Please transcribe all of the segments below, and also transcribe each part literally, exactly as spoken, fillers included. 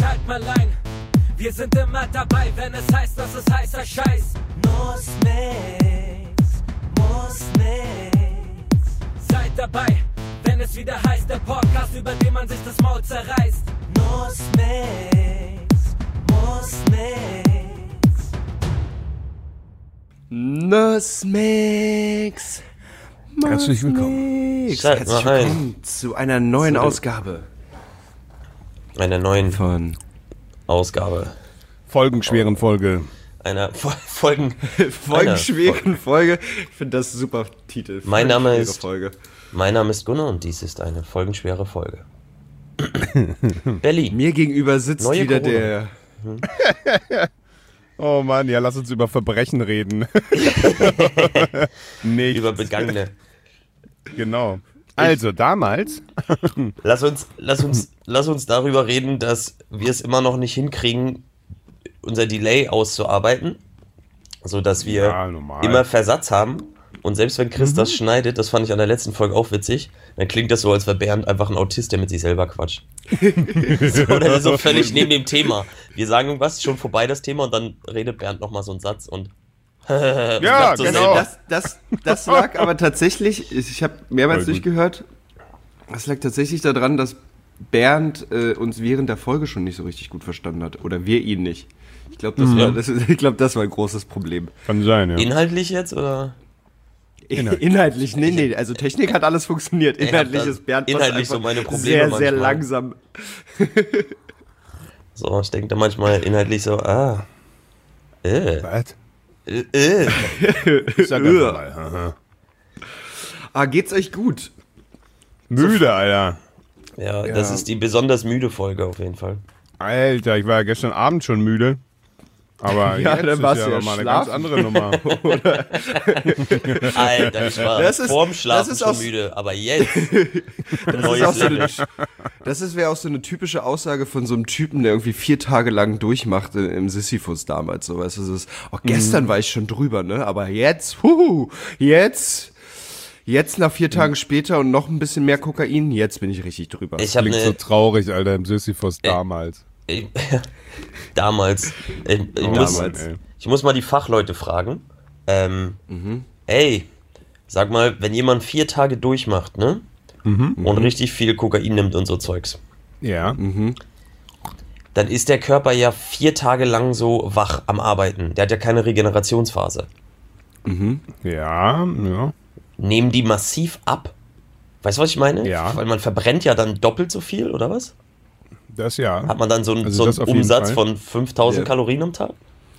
schalt mal ein. Wir sind immer dabei, wenn es heißt, dass es heißer Scheiß. Muss nix, muss nix. Seid dabei, wenn es wieder heißt, der Podcast, über den man sich das Maul zerreißt. Muss nix, muss nix. Nussmix. Herzlich willkommen. Herzlich willkommen zu einer neuen Ausgabe. Einer neuen Von Ausgabe. Folgenschweren Folge. Einer Fol Folgen... Folgenschweren Folge. Ich finde das ein super Titel. Mein Name ist... Folge. Mein Name ist Gunnar und dies ist eine folgenschwere Folge. Berlin. Mir gegenüber sitzt Neue wieder Corona. der... Oh Mann, ja, lass uns über Verbrechen reden. Nicht. Über Begangene. Genau. Also, damals... Lass uns, lass uns, lass uns darüber reden, dass wir es immer noch nicht hinkriegen, unser Delay auszuarbeiten, sodass wir Ja, normal. immer Versatz haben. Und selbst wenn Chris das schneidet, das fand ich an der letzten Folge auch witzig, dann klingt das so, als wäre Bernd einfach ein Autist, der mit sich selber quatscht. So, oder so völlig neben dem Thema. Wir sagen irgendwas, schon vorbei das Thema und dann redet Bernd nochmal so einen Satz und Ja, so genau. selber. Das, das, das lag aber tatsächlich, ich habe mehrmals Voll gut. durchgehört, das lag tatsächlich daran, dass Bernd äh, uns während der Folge schon nicht so richtig gut verstanden hat. Oder wir ihn nicht. Ich glaube, das, war- das, ich glaub, das war ein großes Problem. Kann sein, ja. Inhaltlich jetzt, oder? Inhalt. Inhaltlich, nee, nee, also Technik hat alles funktioniert. Inhaltlich das- ist Bernd inhaltlich fast so meine einfach Probleme sehr, sehr manchmal. langsam. So, ich denke da manchmal inhaltlich so, ah, äh, Was? äh, äh. Ich sag einfach mal. Aha. Ah, geht's euch gut? Müde, Alter. Ja, Ja. das ist die besonders müde Folge auf jeden Fall. Alter, ich war ja gestern Abend schon müde. Aber Ja, jetzt dann ist warst ja du ja mal eine ganz schlafen. andere Nummer. Alter, ich war Das ist- vorm Schlafen das ist schon aus- müde, aber jetzt Das ist, neues auch so Level. eine, das ist, wäre auch so eine typische Aussage von so einem Typen, der irgendwie vier Tage lang durchmachte im Sisyphus damals. So, weißt du, so ist, oh, gestern war ich schon drüber, ne? Aber jetzt, huhu, jetzt, jetzt nach vier Tagen später und noch ein bisschen mehr Kokain, jetzt bin ich richtig drüber. Ich habe Klingt so eine traurig, Alter, im Sisyphus damals. ich, damals, ich, ich, Oh, muss, Mann, ey. ich muss mal die Fachleute fragen. Ähm, ey, sag mal, wenn jemand vier Tage durchmacht, ne? Und richtig viel Kokain nimmt und so Zeugs, Ja. dann ist der Körper ja vier Tage lang so wach am Arbeiten. Der hat ja keine Regenerationsphase. Ja, ja. Nehmen die massiv ab? Weißt du, was ich meine? Ja. Weil man verbrennt ja dann doppelt so viel, oder was? Das ja. Hat man dann so einen, Also so das einen auf jeden Umsatz Fall. von fünftausend Ja. Kalorien am Tag?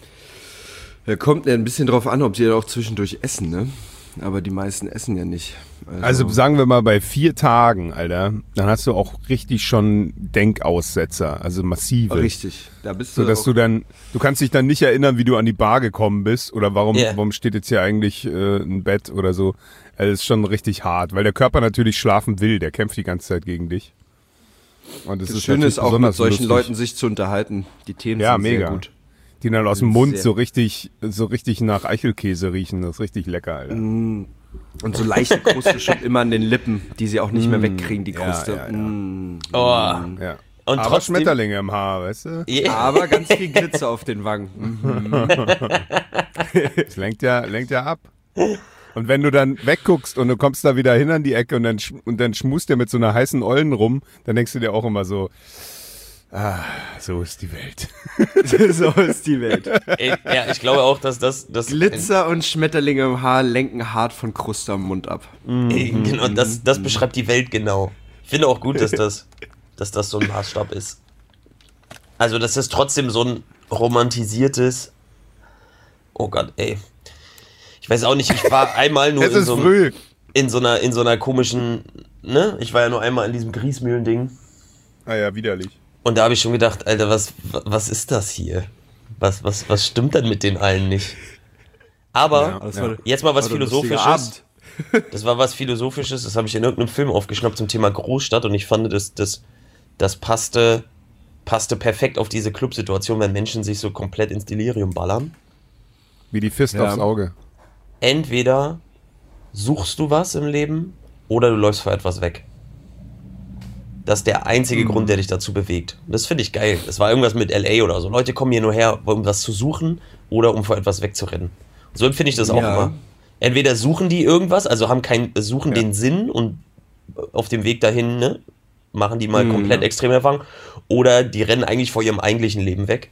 Ja, kommt ja ein bisschen drauf an, ob sie auch zwischendurch essen, ne? Aber die meisten essen ja nicht. Also sagen wir mal bei vier Tagen, Alter, dann hast du auch richtig schon Denkaussetzer, also massive. Richtig. Da bist So du dass auch, du dann, du kannst dich dann nicht erinnern, wie du an die Bar gekommen bist oder warum, Ja. warum steht jetzt hier eigentlich äh, ein Bett oder so. Also das ist schon richtig hart, weil der Körper natürlich schlafen will, der kämpft die ganze Zeit gegen dich. Und das, das ist Schöne natürlich ist auch, mit besonders solchen lustig. Leuten sich zu unterhalten. Die Themen Ja, sind mega. sehr gut. Die dann aus dem sind Mund sehr- so richtig, so richtig nach Eichelkäse riechen, das ist richtig lecker, Alter. Und so leichte Kruste schon immer an den Lippen, die sie auch nicht mehr wegkriegen, die Ja, Kruste. ja, ja. Mm. Oh. Ja. Und Aber trotzdem, Schmetterlinge im Haar, weißt du? Yeah. Aber ganz viel Glitzer auf den Wangen. Mhm. Das lenkt ja, lenkt ja ab. Und wenn du dann wegguckst und du kommst da wieder hin an die Ecke und dann, sch- und dann schmust der mit so einer heißen Ollen rum, dann denkst du dir auch immer so, ah, so ist die Welt. So ist die Welt. Ey, ja, ich glaube auch, dass das, das Glitzer und Schmetterlinge im Haar lenken hart von Kruste am Mund ab. Ey, genau, das, das beschreibt die Welt genau. Ich finde auch gut, dass das, dass das so ein Maßstab ist. Also, das ist trotzdem so ein romantisiertes. Oh Gott, ey. Ich weiß auch nicht, ich war einmal nur Es in ist so, einem- früh. in so einer in so einer komischen, ne? Ich war ja nur einmal in diesem Griesmühlen-Ding. Ah ja, widerlich. Und da habe ich schon gedacht, Alter, was, was ist das hier? Was, was, was stimmt denn mit den allen nicht? Aber Das war- jetzt mal was war doch ein lustiger Philosophisches. Abend. Das war was Philosophisches, das habe ich in irgendeinem Film aufgeschnappt zum Thema Großstadt und ich fand, das, das, das passte, passte perfekt auf diese Clubsituation, wenn Menschen sich so komplett ins Delirium ballern. Wie die Fist Ja. aufs Auge. Entweder suchst du was im Leben oder du läufst vor etwas weg. Das ist der einzige mhm. Grund, der dich dazu bewegt. Und das finde ich geil. Das war irgendwas mit L A oder so. Leute kommen hier nur her, um was zu suchen oder um vor etwas wegzurennen. Und so empfinde ich das auch ja. immer. Entweder suchen die irgendwas, also haben kein, suchen ja. den Sinn und auf dem Weg dahin, ne, machen die mal mhm. komplett extreme Erfahrungen. Oder die rennen eigentlich vor ihrem eigentlichen Leben weg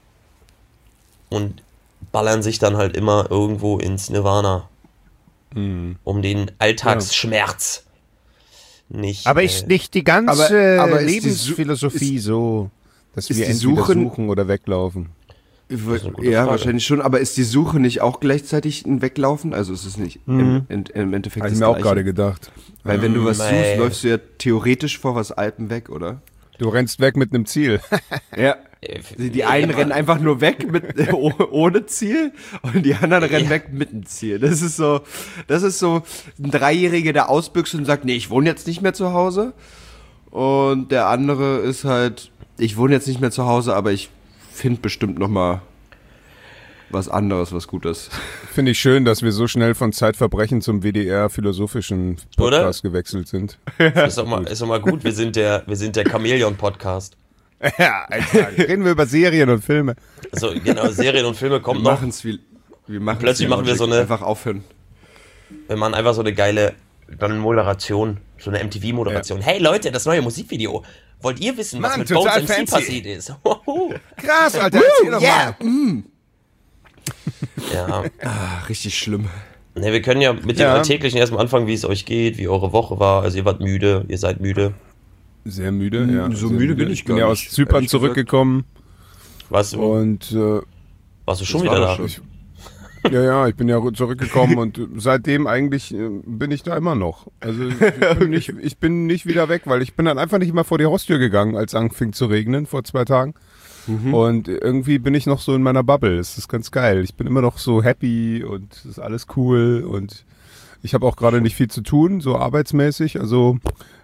und ballern sich dann halt immer irgendwo ins Nirvana. Mhm. Um den Alltagsschmerz ja. nicht... Aber ist äh, nicht die ganze aber, aber Lebensphilosophie ist, so, dass wir entweder Suche, suchen oder weglaufen? Ja, Frage. Wahrscheinlich schon, aber ist die Suche nicht auch gleichzeitig ein Weglaufen? Also ist es nicht mhm. im, im Endeffekt das Gleiche? Habe ich mir auch gerade gedacht. Weil wenn du was Mei. suchst, läufst du ja theoretisch vor was Alpen weg, oder? Du rennst weg mit einem Ziel. Ja. Die einen rennen einfach nur weg mit ohne Ziel und die anderen rennen weg mit einem Ziel. Das ist so, das ist so ein Dreijähriger, der ausbüchst und sagt, nee, ich wohne jetzt nicht mehr zu Hause. Und der andere ist halt, ich wohne jetzt nicht mehr zu Hause, aber ich finde bestimmt noch mal was anderes, was gut ist. Finde ich schön, dass wir so schnell von Zeitverbrechen zum W D R-philosophischen Podcast Oder? gewechselt sind. Ist doch mal, ist doch mal gut, wir sind der, wir sind der Chamäleon-Podcast. Ja, exakt. Reden wir über Serien und Filme. Also genau, Serien und Filme kommen wir noch. Machen's wie, wir machen Plötzlich machen wir so eine... Einfach aufhören. Wir machen einfach so eine geile dann Moderation, so eine M T V-Moderation. Ja. Hey Leute, das neue Musikvideo. Wollt ihr wissen, was Mann, mit Bones M C fancy. passiert ist? Krass, Alter, erzähl doch yeah. mal. Mm. Ja. Ah, richtig schlimm. Ne, wir können ja mit dem Ja. Alltäglichen erstmal anfangen, wie es euch geht, wie eure Woche war. Also ihr wart müde, ihr seid müde. Sehr müde, ja. So Sehr müde bin ich Ich bin gar ja aus nicht, Zypern ehrlich zurückgekommen Warst du, und äh, warst du schon das wieder war da? doch ich, ja, ja, ich bin ja zurückgekommen und seitdem eigentlich äh, bin ich da immer noch. Also ich bin, nicht, ich bin nicht wieder weg, weil ich bin dann einfach nicht mehr vor die Haustür gegangen, als es anfing zu regnen vor zwei Tagen. Mhm. Und irgendwie bin ich noch so in meiner Bubble. Es ist ganz geil. Ich bin immer noch so happy und es ist alles cool und ich habe auch gerade nicht viel zu tun, so arbeitsmäßig. Also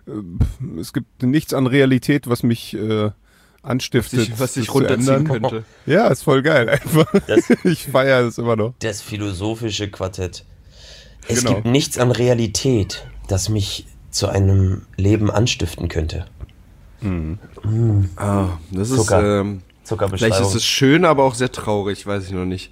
äh, es gibt nichts an Realität, was mich äh, anstiftet, was sich, was sich das zu runterziehen ändern. könnte. Ja, ist voll geil einfach. Das, ich feiere es immer noch. das philosophische Quartett. Es Genau. gibt nichts an Realität, das mich zu einem Leben anstiften könnte. Mhm. Mm. Ah, das ist, Zucker. ähm, Zuckerbeschreibung. vielleicht ist es schön, aber auch sehr traurig, weiß ich noch nicht.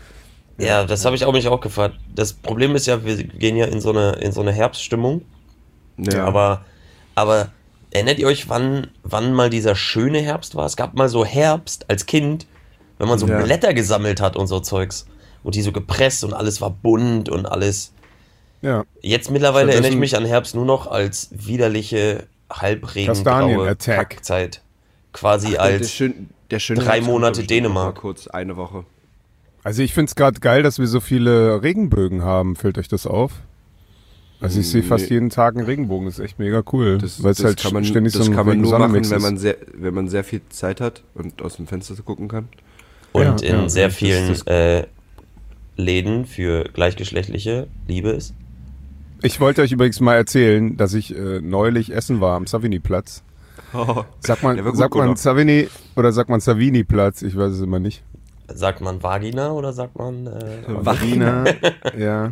Ja, das habe ich auch mich auch gefragt. Das Problem ist ja, wir gehen ja in so eine, in so eine Herbststimmung. Ja. Aber, aber erinnert ihr euch, wann, wann mal dieser schöne Herbst war? Es gab mal so Herbst als Kind, wenn man so Ja. Blätter gesammelt hat und so Zeugs. Und die so gepresst und alles war bunt und alles. Ja. Jetzt mittlerweile Stattdessen- erinnere ich mich an Herbst nur noch als widerliche, halbregengraue Kastanien-Attack. Kackzeit. Quasi der, als... schön, der schöne drei Herbst Monate kommt, glaub ich, noch Dänemark. mal kurz, eine Woche. Also ich finde es gerade geil, dass wir so viele Regenbögen haben. Fällt euch das auf? Also ich sehe fast Nee. jeden Tag einen Regenbogen. Das ist echt mega cool. Das, weil es das halt kann man, ständig das so ein kann man nur machen, Regen-Sonne-Mix wenn ist. man, sehr, wenn man sehr viel Zeit hat und aus dem Fenster gucken kann. Und Ja, in ja, sehr das- vielen das- äh, Läden für gleichgeschlechtliche Liebe ist. Ich wollte euch übrigens mal erzählen, dass ich äh, neulich essen war am Savini-Platz. Oh, Sagt man, der war gut, sagt man Gunnar. Savini oder sagt man Savini-Platz? Ich weiß es immer nicht. Sagt man Vagina oder sagt man... Äh, Vagina, ja.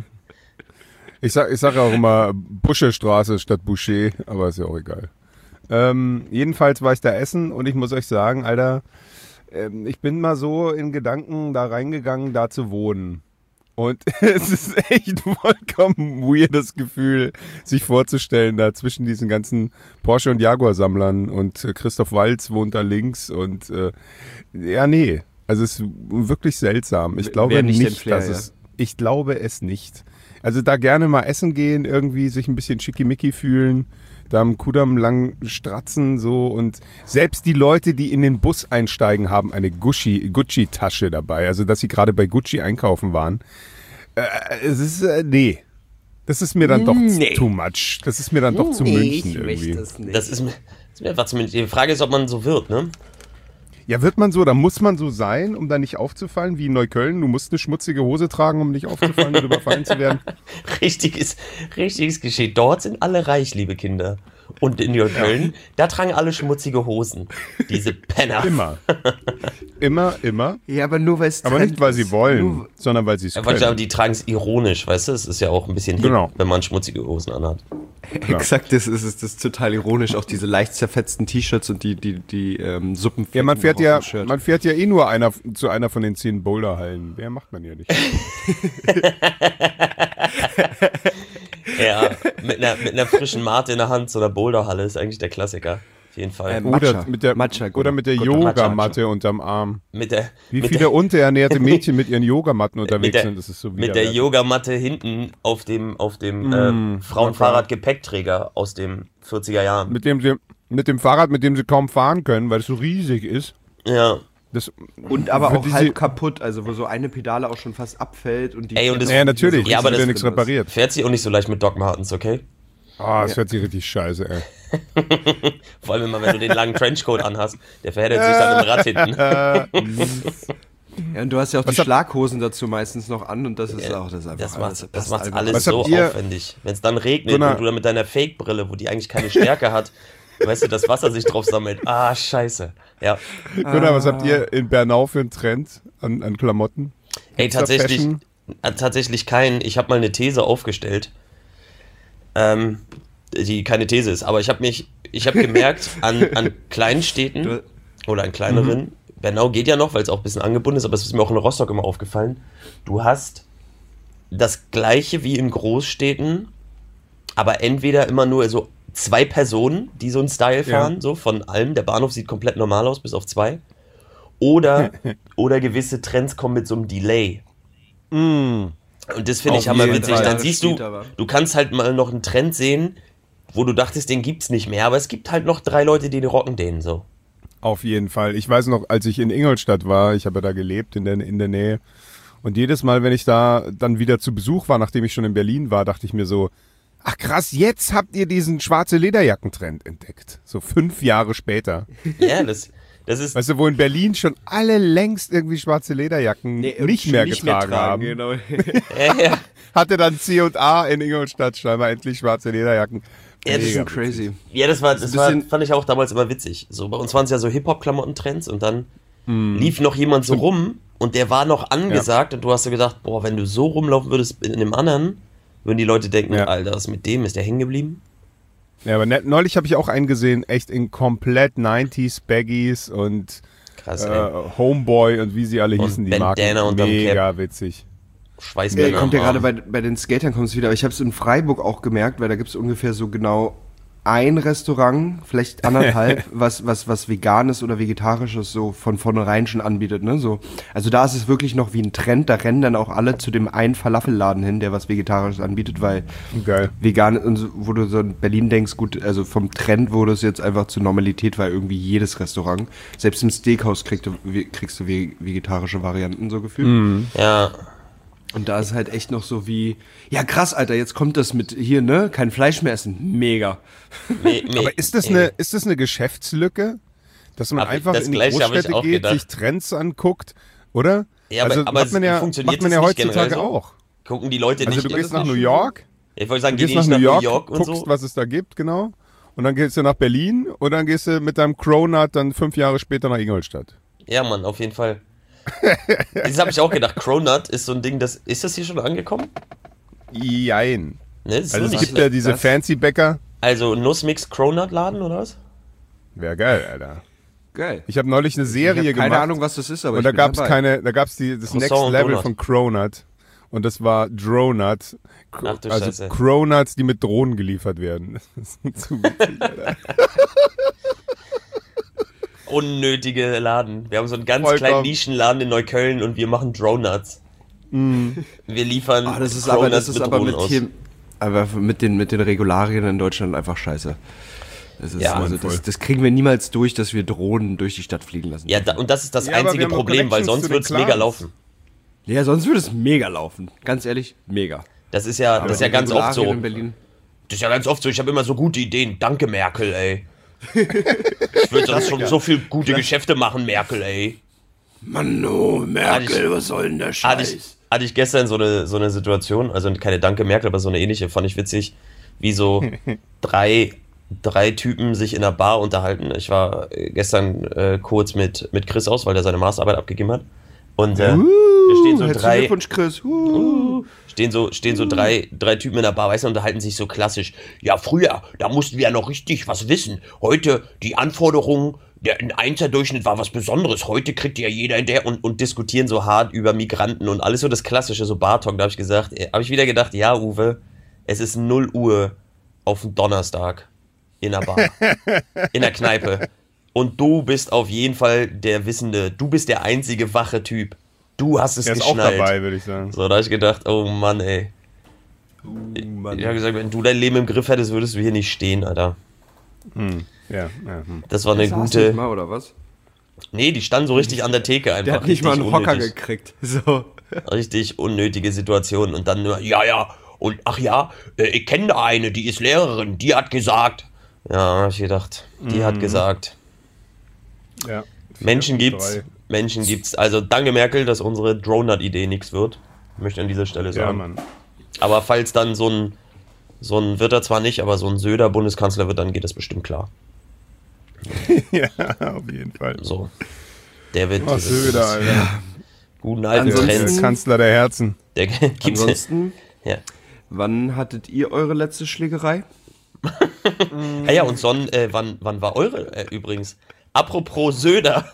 Ich sag, ich sag auch immer Busche-Straße statt Boucher, aber ist ja auch egal. Ähm, jedenfalls war ich da essen und ich muss euch sagen, Alter, ähm, ich bin mal so in Gedanken da reingegangen, da zu wohnen. Und es ist echt vollkommen weirdes Gefühl, sich vorzustellen, da zwischen diesen ganzen Porsche- und Jaguar-Sammlern und äh, Christoph Waltz wohnt da links und äh, ja, nee. Also es ist wirklich seltsam. Ich glaube Wär nicht nicht, dein Flair, dass ja. es, ich glaube es nicht. Also da gerne mal essen gehen, irgendwie sich ein bisschen schickimicki fühlen, da am Kudamm lang stratzen so und selbst die Leute, die in den Bus einsteigen, haben eine Gucci, Gucci-Tasche dabei. Also dass sie gerade bei Gucci einkaufen waren. Äh, es ist, äh, nee. Das ist mir dann doch Nee. too much. Das ist mir dann doch zu München irgendwie. das nicht. das ist mir, das ist mir einfach zumindest... Die Frage ist, ob man so wird, ne? Ja, wird man so, da muss man so sein, um da nicht aufzufallen, wie in Neukölln. Du musst eine schmutzige Hose tragen, um nicht aufzufallen und überfallen zu werden. Richtiges, richtiges Geschehen. Dort sind alle reich, liebe Kinder. Und in Neukölln, da tragen alle schmutzige Hosen. Diese Penner. Immer. Immer, immer. Ja, aber nur weil es Aber nicht, weil sie wollen, Nur- sondern weil sie es Ja, können. aber die tragen es ironisch, weißt du? Es ist ja auch ein bisschen hip, Genau. wenn man schmutzige Hosen anhat. Exakt, das ist, das ist total ironisch. Auch diese leicht zerfetzten T-Shirts und die, die, die ähm, Suppen. Ja, man fährt ja, Shirt. man fährt ja eh nur einer, zu einer von den zehn Boulderhallen. Wer macht man ja nicht. Ja, mit einer, mit einer frischen Mate in der Hand, so einer Boulderhalle ist eigentlich der Klassiker. Auf jeden Fall. Ähm, Oder Matcha. mit der, Matcha, oder mit der guter Yogamatte unterm Arm. Mit der, Wie mit viele der, unterernährte Mädchen mit ihren Yogamatten mit unterwegs der, sind, das ist so mit der widerwärtig. Yogamatte hinten auf dem, auf dem Mm, ähm, Frauenfahrrad-Gepäckträger aus den vierziger Jahren. Mit dem sie, mit dem Fahrrad, mit dem sie kaum fahren können, weil es so riesig ist. Ja. Das, Und aber für auch diese- halb kaputt, also wo so eine Pedale auch schon fast abfällt und die. Ey, und das- Ja, natürlich, Ja, aber ist das- wieder nichts repariert. Fährt sich auch nicht so leicht mit Doc Martens, okay? Ah, das hört sich richtig scheiße, ey. Vor allem immer, wenn du den langen Trenchcoat anhast. Der verheddert sich dann im Rad hinten. Ja, und du hast ja auch Was die hab- Schlaghosen dazu meistens noch an und das ist auch das ist einfach. Das macht alles, das passt macht's einfach. alles Was so habt ihr- aufwendig. Wenn es dann regnet Gunnar- und du dann mit deiner Fake-Brille, wo die eigentlich keine Stärke hat, weißt du, das Wasser sich drauf sammelt. Ah, scheiße. Ja. Gunnar, was habt ihr in Bernau für einen Trend an, an Klamotten? Ey, Gibt's da tatsächlich, Fashion? äh, tatsächlich keinen. Ich habe mal eine These aufgestellt, ähm, die keine These ist, aber ich habe mich, ich habe gemerkt, an, an kleinen Städten Du- oder an kleineren, Bernau geht ja noch, weil es auch ein bisschen angebunden ist, aber es ist mir auch in Rostock immer aufgefallen, du hast das Gleiche wie in Großstädten, aber entweder immer nur so zwei Personen, die so einen Style fahren, Ja. so von allem, der Bahnhof sieht komplett normal aus, bis auf zwei, oder, oder gewisse Trends kommen mit so einem Delay. Und das finde ich Auf hammer jeden witzig. Fall. Dann siehst du, Später, aber. du kannst halt mal noch einen Trend sehen, wo du dachtest, den gibt's nicht mehr, aber es gibt halt noch drei Leute, die rocken den so. Auf jeden Fall. Ich weiß noch, als ich in Ingolstadt war, ich habe ja da gelebt, in der, in der Nähe. Und jedes Mal, wenn ich da dann wieder zu Besuch war, nachdem ich schon in Berlin war, dachte ich mir so, ach krass, jetzt habt ihr diesen schwarze Lederjackentrend entdeckt. So fünf Jahre später. Ja, das, das ist, Weißt du, wo in Berlin schon alle längst irgendwie schwarze Lederjacken Nee, nicht mehr getragen haben. Genau. ja, ja. Hatte dann C und A in Ingolstadt scheinbar endlich schwarze Lederjacken. Ja, das Das Mega ist crazy. ja, das war, das ein war, bisschen- fand ich auch damals immer witzig. So, bei uns waren es ja so Hip-Hop-Klamotten-Trends und dann lief noch jemand so rum und der war noch angesagt und du hast so gedacht, boah, wenn du so rumlaufen würdest in dem anderen, würden die Leute denken, Ja. Alter, was mit dem? Ist der hängen geblieben? Ja, aber ne, neulich habe ich auch einen gesehen, echt in komplett neunziger Baggies und Krass, äh, ey. Homeboy und wie sie alle Und hießen, die Bandana Marken. unterm Mega witzig. Ja, Schweißbänder. kommt ja am gerade Arm. bei, bei den Skatern kommt es wieder. Ich habe es in Freiburg auch gemerkt, weil da gibt es ungefähr so genau ein Restaurant, vielleicht anderthalb, was, was, was Veganes oder Vegetarisches so von vornherein schon anbietet. Ne? So, also da ist es wirklich noch wie ein Trend. Da rennen dann auch alle zu dem einen Falafelladen hin, der was Vegetarisches anbietet, weil Geil. vegan, und so, wo du so in Berlin denkst, gut, also vom Trend wurde es jetzt einfach zur Normalität, weil irgendwie jedes Restaurant, selbst im Steakhouse kriegst du, kriegst du ve- vegetarische Varianten so gefühlt. Ja, Und da ist halt echt noch so wie, ja krass, Alter, jetzt kommt das mit hier, ne, kein Fleisch mehr essen. Mega. me, me, Aber ist das, ey. eine, ist das eine Geschäftslücke? Dass man Hab ich- einfach das in die Gleiche hab ich Großstädte auch geht, gedacht. sich Trends anguckt, oder? Ja, aber- also aber macht man es ja, funktioniert macht man das ja nicht heutzutage generell so? auch. Gucken die Leute Also nicht. du gehst ist nach nicht New schon York, Ich wollte sagen, du geh gehst nicht nach New York, New York und guckst, so. was es da gibt, genau. Und dann gehst du nach Berlin und dann gehst du mit deinem Cronut dann fünf Jahre später nach Ingolstadt. Ja, Mann, auf jeden Fall. Das habe ich auch gedacht. Cronut ist so ein Ding, das ist das hier schon angekommen? Jein. Ne, das ist Also so es nicht gibt ja so- diese das- fancy Bäcker. Also Nussmix Cronut Laden oder was? Wäre geil, Alter. Geil. Ich habe neulich eine Ich Serie habe keine gemacht. Ahnung, was das ist, aber Und ich da bin gab's dabei. keine, da gab's die, das Croissant Next und Level Donut. von Cronut. Und das war Dronut. Ach du also Scheiße. Cronuts, die mit Drohnen geliefert werden. Das ist zu witzig, Alter. Unnötige Laden. Wir haben so einen ganz Vollkommen. kleinen Nischenladen in Neukölln und wir machen Dronuts. Wir liefern Ah, das ist aber, das ist aber Drohnen mit aus. hier, aber mit den, mit den Regularien in Deutschland einfach scheiße. Das ist Ja, also, voll. das, das kriegen wir niemals durch, dass wir Drohnen durch die Stadt fliegen lassen. Ja, da, und das ist das Ja, aber wir einzige haben auch Problem, weil Connections sonst zu den wird es mega Clans. laufen. Ja, sonst würde es mega laufen. Ganz ehrlich, mega. Das ist ja, das ist ja die ganz oft so. Regularien in Berlin. Das ist ja ganz oft so. Ich habe immer so gute Ideen. Danke, Merkel, ey. Ich würde sonst schon so viel gute Geschäfte machen, Merkel, ey. Mann, oh, Merkel, Hatte ich- was soll denn der Hatte ich, hatte ich gestern so eine, so eine Situation, also keine Danke Merkel, aber so eine ähnliche, fand ich witzig, wie so drei drei Typen sich in einer Bar unterhalten. Ich war gestern äh, kurz mit, mit Chris aus, weil der seine Masterarbeit abgegeben hat. Und äh, Uh, da stehen so herzlichen drei, Glückwunsch, Chris. Uh. uh, stehen so, stehen so drei, drei Typen in der Bar, weißt du, unterhalten sich so klassisch. Ja, früher, da mussten wir ja noch richtig was wissen. Heute, die Anforderungen, der Einser-Durchschnitt war was Besonderes. Heute kriegt ja jeder in der und, und diskutieren so hart über Migranten und alles so das Klassische, so Bar-Talk. Da habe ich gesagt, habe ich wieder gedacht, ja, Uwe, es ist null Uhr auf dem Donnerstag in der Bar, in der Kneipe. Und du bist auf jeden Fall der Wissende. Du bist der einzige wache Typ. Du hast es Er ist geschnallt. auch dabei, würde ich sagen. So, da habe ich gedacht, oh Mann, ey. Uh, Mann. Ich habe gesagt, wenn du dein Leben im Griff hättest, würdest du hier nicht stehen, Alter. Hm. Ja, ja, hm. Das war eine Saß gute... nicht mal, oder was? Nee, die standen so richtig an der Theke einfach. Der hat nicht mal einen richtig Hocker unnötig. gekriegt. So. Richtig unnötige Situation. Und dann nur, ja, ja, und ach ja, äh, ich kenne da eine, die ist Lehrerin, die hat gesagt. Ja, hab ich gedacht, die Mhm. hat gesagt. ja. Menschen Vier, gibt's, drei. Menschen gibt's. Also danke Merkel, dass unsere Dronut-Idee nichts wird. Möchte ich an dieser Stelle Ja, sagen. Mann. Aber falls dann so ein, so ein, wird er zwar nicht, aber so ein Söder Bundeskanzler wird, dann geht das bestimmt klar. Ja, auf jeden Fall. So. Der wird Oh, dieses Söder, Alter. guten alten Ansonsten- Der Trends. Kanzler der Herzen. Der gibt's. Ansonsten, Ja. wann hattet ihr eure letzte Schlägerei? Ah ja, und Son, äh, wann, wann war eure äh, übrigens? Apropos Söder.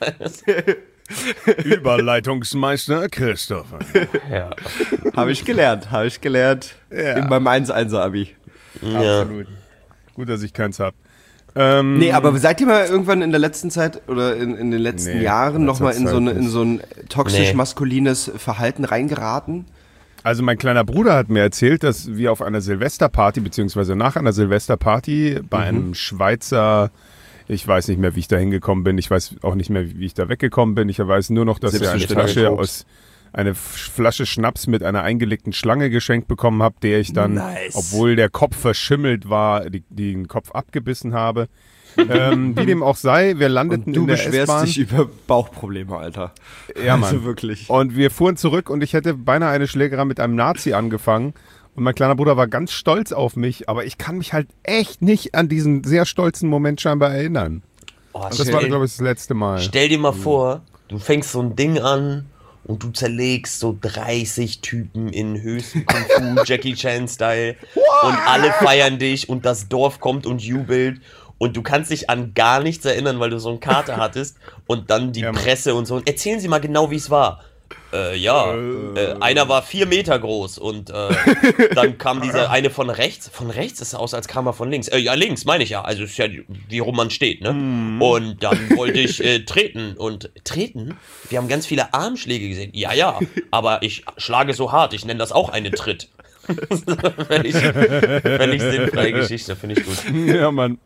Überleitungsmeister Christopher. Ja. Habe ich gelernt, habe ich gelernt. Ja. In meinem eins eins Abi. Ja. Absolut. Gut, dass ich keins hab. Ähm, Nee, aber seid ihr mal irgendwann in der letzten Zeit oder in, in den letzten Nee, Jahren nochmal in, letzter so eine, Zeit in nicht. so ein Nee. toxisch-maskulines Verhalten reingeraten? Also mein kleiner Bruder hat mir erzählt, dass wir auf einer Silvesterparty, beziehungsweise nach einer Silvesterparty bei einem Schweizer, ich weiß nicht mehr, wie ich da hingekommen bin, ich weiß auch nicht mehr, wie ich da weggekommen bin, ich weiß nur noch, dass er eine Selbstverständlich Flasche Koks. aus, eine F- Flasche Schnaps mit einer eingelegten Schlange geschenkt bekommen habe, der ich dann, Nice. obwohl der Kopf verschimmelt war, die, den Kopf abgebissen habe. ähm, wie dem auch sei, wir landeten Und du in der beschwerst S-Bahn. dich über Bauchprobleme, Alter. Ja, Mann. Also wirklich. Und wir fuhren zurück und ich hätte beinahe eine Schlägerei mit einem Nazi angefangen. Und mein kleiner Bruder war ganz stolz auf mich, aber ich kann mich halt echt nicht an diesen sehr stolzen Moment scheinbar erinnern. Oh, Und das stell, war, glaube ich, das letzte Mal. stell dir mal vor, du fängst so ein Ding an und du zerlegst so dreißig Typen in höchstem Kung Fu, Jackie Chan-Style und alle feiern dich und das Dorf kommt und jubelt. Und du kannst dich an gar nichts erinnern, weil du so einen Kater hattest und dann die Ja, Mann. Presse und so. Und erzählen Sie mal genau, wie es war. Äh, ja, äh, einer war vier Meter groß und äh, dann kam dieser eine von rechts. Von rechts ist es aus, als kam er von links. Äh, ja, links meine ich ja. Also ist ja, wie rum man steht, ne? Und dann wollte ich äh, treten. Und treten? Wir haben ganz viele Armschläge gesehen. Ja, ja, aber ich schlage so hart. Ich nenne das auch eine Tritt. Völlig, völlig sinnfreie Geschichte, finde ich gut. Ja, Mann.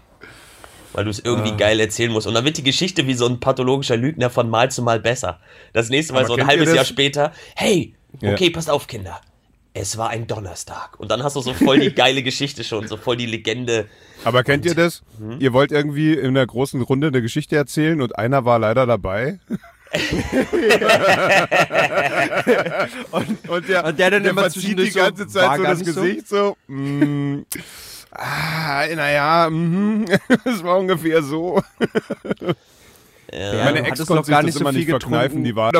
Weil du es irgendwie Ah. geil erzählen musst. Und dann wird die Geschichte wie so ein pathologischer Lügner von Mal zu Mal besser. Das nächste Mal Aber so ein kennt ihr halbes das? Jahr später, hey, Ja. okay, passt auf, Kinder. Es war ein Donnerstag. Und dann hast du so voll die geile Geschichte schon, so voll die Legende. Aber kennt ihr das? Hm? Ihr wollt irgendwie in einer großen Runde eine Geschichte erzählen und einer war leider dabei. und, und, der, Und der dann immer verzieht zwischendurch die so, ganze Zeit war so gar das nicht so? Gesicht so. mm, ah, naja, mhm, es war ungefähr so. Ja. Meine du Ex hattest konnte noch sich gar das nicht so immer viel nicht verkneifen, getrunken. die war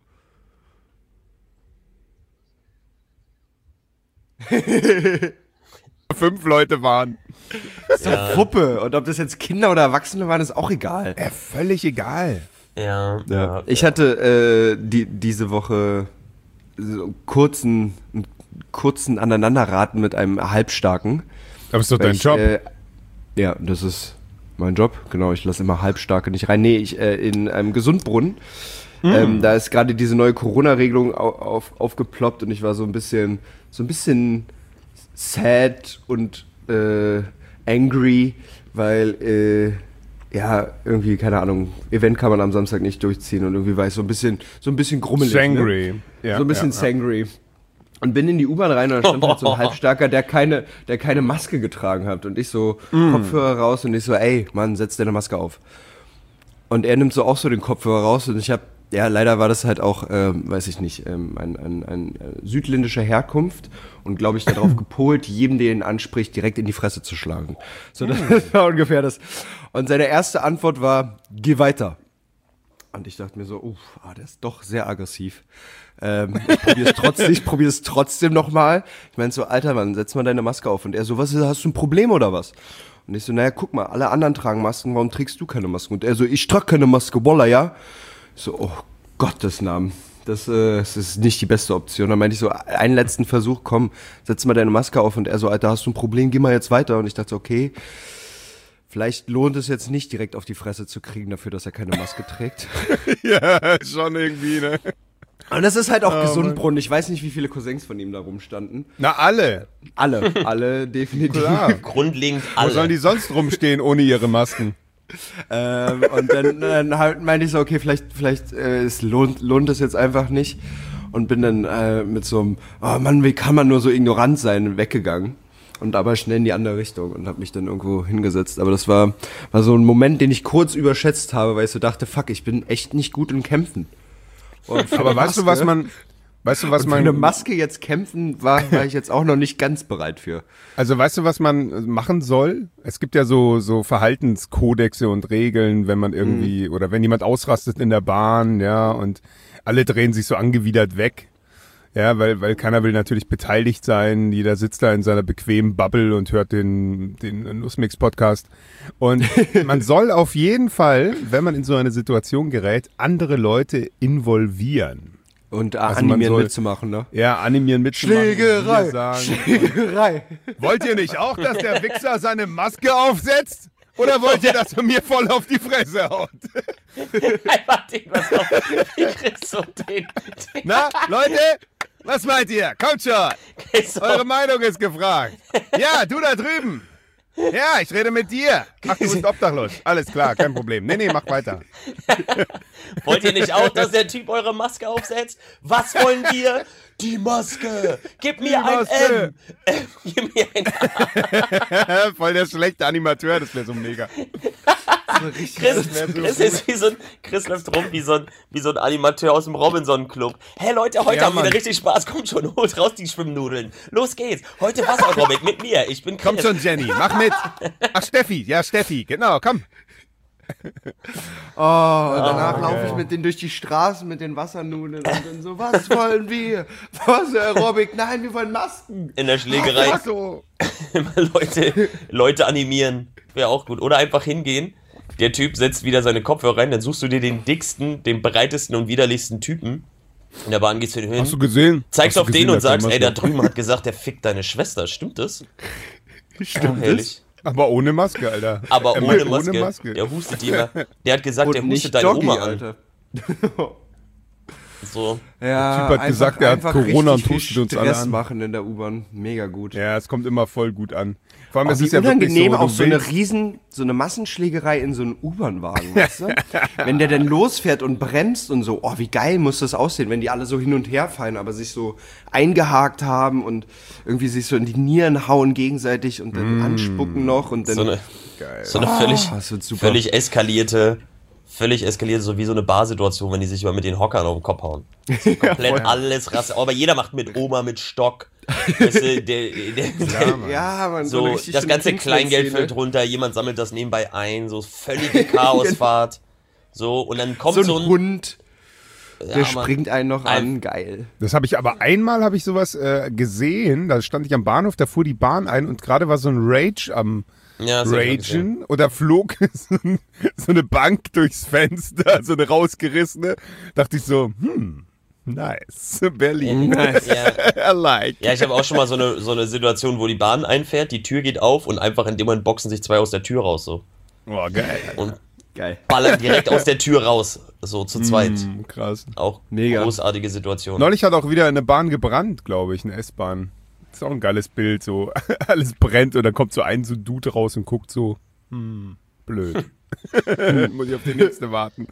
fünf Leute waren. Das ist doch Puppe. Und ob das jetzt Kinder oder Erwachsene waren, ist auch egal. Ja, völlig egal. Ja, Ja. Ich hatte äh, die, diese Woche so einen kurzen, einen kurzen Aneinanderraten mit einem Halbstarken. Aber ist doch Weil dein ich, Job. Äh, ja, das ist mein Job. Genau, ich lasse immer Halbstarke nicht rein. Nee, ich äh, in einem Gesundbrunnen. Ähm, da ist gerade diese neue Corona-Regelung au auf, aufgeploppt und ich war so ein bisschen, so ein bisschen sad und äh, angry, weil äh, ja irgendwie keine Ahnung, Event kann man am Samstag nicht durchziehen und irgendwie war ich so ein bisschen, so ein bisschen grummelig. Ne? Sangry. Ja, so ein bisschen ja, ja. sangry. Und bin in die U-Bahn rein und da stand halt so ein Halbstarker, der keine, der keine Maske getragen hat. Und ich so Kopfhörer raus und ich so, ey, Mann, setz deine Maske auf. Und er nimmt so auch so den Kopfhörer raus und ich hab, Ja, leider war das halt auch, ähm, weiß ich nicht, ähm, ein, ein, ein äh, südländischer Herkunft und glaube ich darauf gepolt, jedem, der ihn anspricht, direkt in die Fresse zu schlagen. So, das war ungefähr das. Und seine erste Antwort war, geh weiter. Und ich dachte mir so, uff, ah, der ist doch sehr aggressiv. Ähm, ich probiere es trotzdem, ich probiere es trotzdem nochmal. Ich meine so, alter Mann, setz mal deine Maske auf. Und er so, was ist, hast du ein Problem oder was? Und ich so, naja, guck mal, alle anderen tragen Masken, warum trägst du keine Maske? Und er so, ich trage keine Maske, Wolla, ja? Ich so, oh Gottes Namen, das, äh, das ist nicht die beste Option. Dann meinte ich so, einen letzten Versuch, komm, setz mal deine Maske auf. Und er so, Alter, hast du ein Problem, geh mal jetzt weiter. Und ich dachte so, okay, vielleicht lohnt es jetzt nicht direkt auf die Fresse zu kriegen dafür, dass er keine Maske trägt. Ja, schon irgendwie, ne? Und das ist halt auch Oh, Gesundbrunnen. Ich weiß nicht, wie viele Cousins von ihm da rumstanden. Na, alle. Alle, alle definitiv. Klar. Grundlegend Wo sollen alle. die sonst rumstehen ohne ihre Masken? Ähm, und dann, dann halt meinte ich so, okay, vielleicht, vielleicht äh, es lohnt, lohnt es jetzt einfach nicht. Und bin dann äh, mit so einem, oh Mann, wie kann man nur so ignorant sein, weggegangen. Und aber schnell in die andere Richtung und habe mich dann irgendwo hingesetzt. Aber das war, war so ein Moment, den ich kurz überschätzt habe, weil ich so dachte, fuck, ich bin echt nicht gut im Kämpfen. Und für Aber eine weißt du, was man, weißt du, was und für eine man, Maske jetzt kämpfen, war, war ich jetzt auch noch nicht ganz bereit für. also weißt du, was man machen soll? Es gibt ja so, so Verhaltenskodexe und Regeln, wenn man irgendwie, oder wenn jemand ausrastet in der Bahn, ja, und alle drehen sich so angewidert weg. Ja, weil, weil keiner will natürlich beteiligt sein. Jeder sitzt da in seiner bequemen Bubble und hört den, den Nussmix-Podcast. Und man soll auf jeden Fall, wenn man in so eine Situation gerät, andere Leute involvieren. Und äh, Also man animieren soll- mitzumachen, ne? Ja, animieren mitzumachen. Schlägerei! wir sagen. Schlägerei! Wollt ihr nicht auch, dass der Wichser seine Maske aufsetzt? Oder wollt ihr, dass er mir voll auf die Fresse haut? Einfach den, was auf. Wie kriegst du den? den Na, Leute, was meint ihr? Kommt schon! kriegst du auf- Eure Meinung ist gefragt. Ja, du da drüben. Ja, ich rede mit dir. Ach, du bist obdachlos. Alles klar, kein Problem. Nee, nee, mach weiter. Wollt ihr nicht auch, dass der Typ eure Maske aufsetzt? Was wollen wir? Die Maske! Gib mir ein Maske. M! Ähm, gib mir ein Voll der schlechte Animateur, das wäre so mega. Chris, Chris ist wie so ein, Chris läuft rum wie so ein, wie so ein Animateur aus dem Robinson-Club. Hey Leute, heute Ja, haben wir Mann. wieder richtig Spaß. Kommt schon, holt raus die Schwimmnudeln. Los geht's. Heute Wasser-Aerobic mit mir. Ich bin Chris. Komm schon, Jenny, mach mit. Ach, Steffi, ja, Steffi, genau, komm. Oh, und danach okay. laufe ich mit denen durch die Straßen mit den Wassernudeln und dann so, was wollen wir? Wasser-Aerobic? Nein, wir wollen Masken. In der Schlägerei Ach so. immer Leute, Leute animieren. Wäre auch gut. Oder einfach hingehen. Der Typ setzt wieder seine Kopfhörer rein. Dann suchst du dir den dicksten, den breitesten und widerlichsten Typen. In der Bahn gehst du hin. Hast du gesehen? Zeigst Hast du auf den gesehen, und dass der sagst, ey, da Maske- drüben hat gesagt, der fickt deine Schwester. Stimmt das? Stimmt Ja, herrlich. Aber ohne Maske, Alter. Aber Er ohne meint Maske. ohne Maske. Der hustet die immer. Der hat gesagt, Und der nicht hustet deine Doggy, Oma an. Alter. So. Ja, Der Typ hat gesagt, er hat einfach Corona richtig und viel hustet uns alle Stress an. machen in der U-Bahn. Mega gut. Ja, es kommt immer voll gut an. Vor allem, Oh, es wie ist ja wirklich unangenehm so, auch du so eine willst- riesen, so eine Massenschlägerei in so einem U-Bahn-Wagen, weißt du? Wenn der dann losfährt und bremst und so, oh, wie geil muss das aussehen, wenn die alle so hin und her fallen, aber sich so eingehakt haben und irgendwie sich so in die Nieren hauen gegenseitig und dann anspucken noch und dann... So eine, Geil. so eine völlig, das wird super. völlig eskalierte, völlig eskalierte, so wie so eine Barsituation, wenn die sich immer mit den Hockern auf den Kopf hauen. So komplett alles Rasse. Aber jeder macht mit Oma, mit Stock. Weißt du, der, der, der, ja, man, so, eine richtig das schöne ganze Kleingeld Kingsman-Szene. fällt runter, jemand sammelt das nebenbei ein, so völlige Chaosfahrt. So, und dann kommt So ein, so ein, Hund, ja, der Mann. springt einen noch Ein- an, geil. Das habe ich aber einmal habe ich sowas äh, gesehen. Da stand ich am Bahnhof, da fuhr die Bahn ein und gerade war so ein Rage am Ja, das hab ich auch gesehen. Ragen und da flog so, ein, so eine Bank durchs Fenster, so eine rausgerissene. Dachte ich so, hm, nice, Berlin. Ja. I like. Ja, ich habe auch schon mal so eine, so eine Situation, wo die Bahn einfährt, die Tür geht auf und einfach in dem Moment boxen sich zwei aus der Tür raus, so. Oh, geil. Und Geil. ballern direkt aus der Tür raus, so zu zweit. Hm, krass. Auch Mega. großartige Situation. Neulich hat auch wieder eine Bahn gebrannt, glaube ich, eine S-Bahn. Ist auch ein geiles Bild, so alles brennt und dann kommt so ein so Dude raus und guckt so, hm, blöd. Muss ich auf die nächste warten.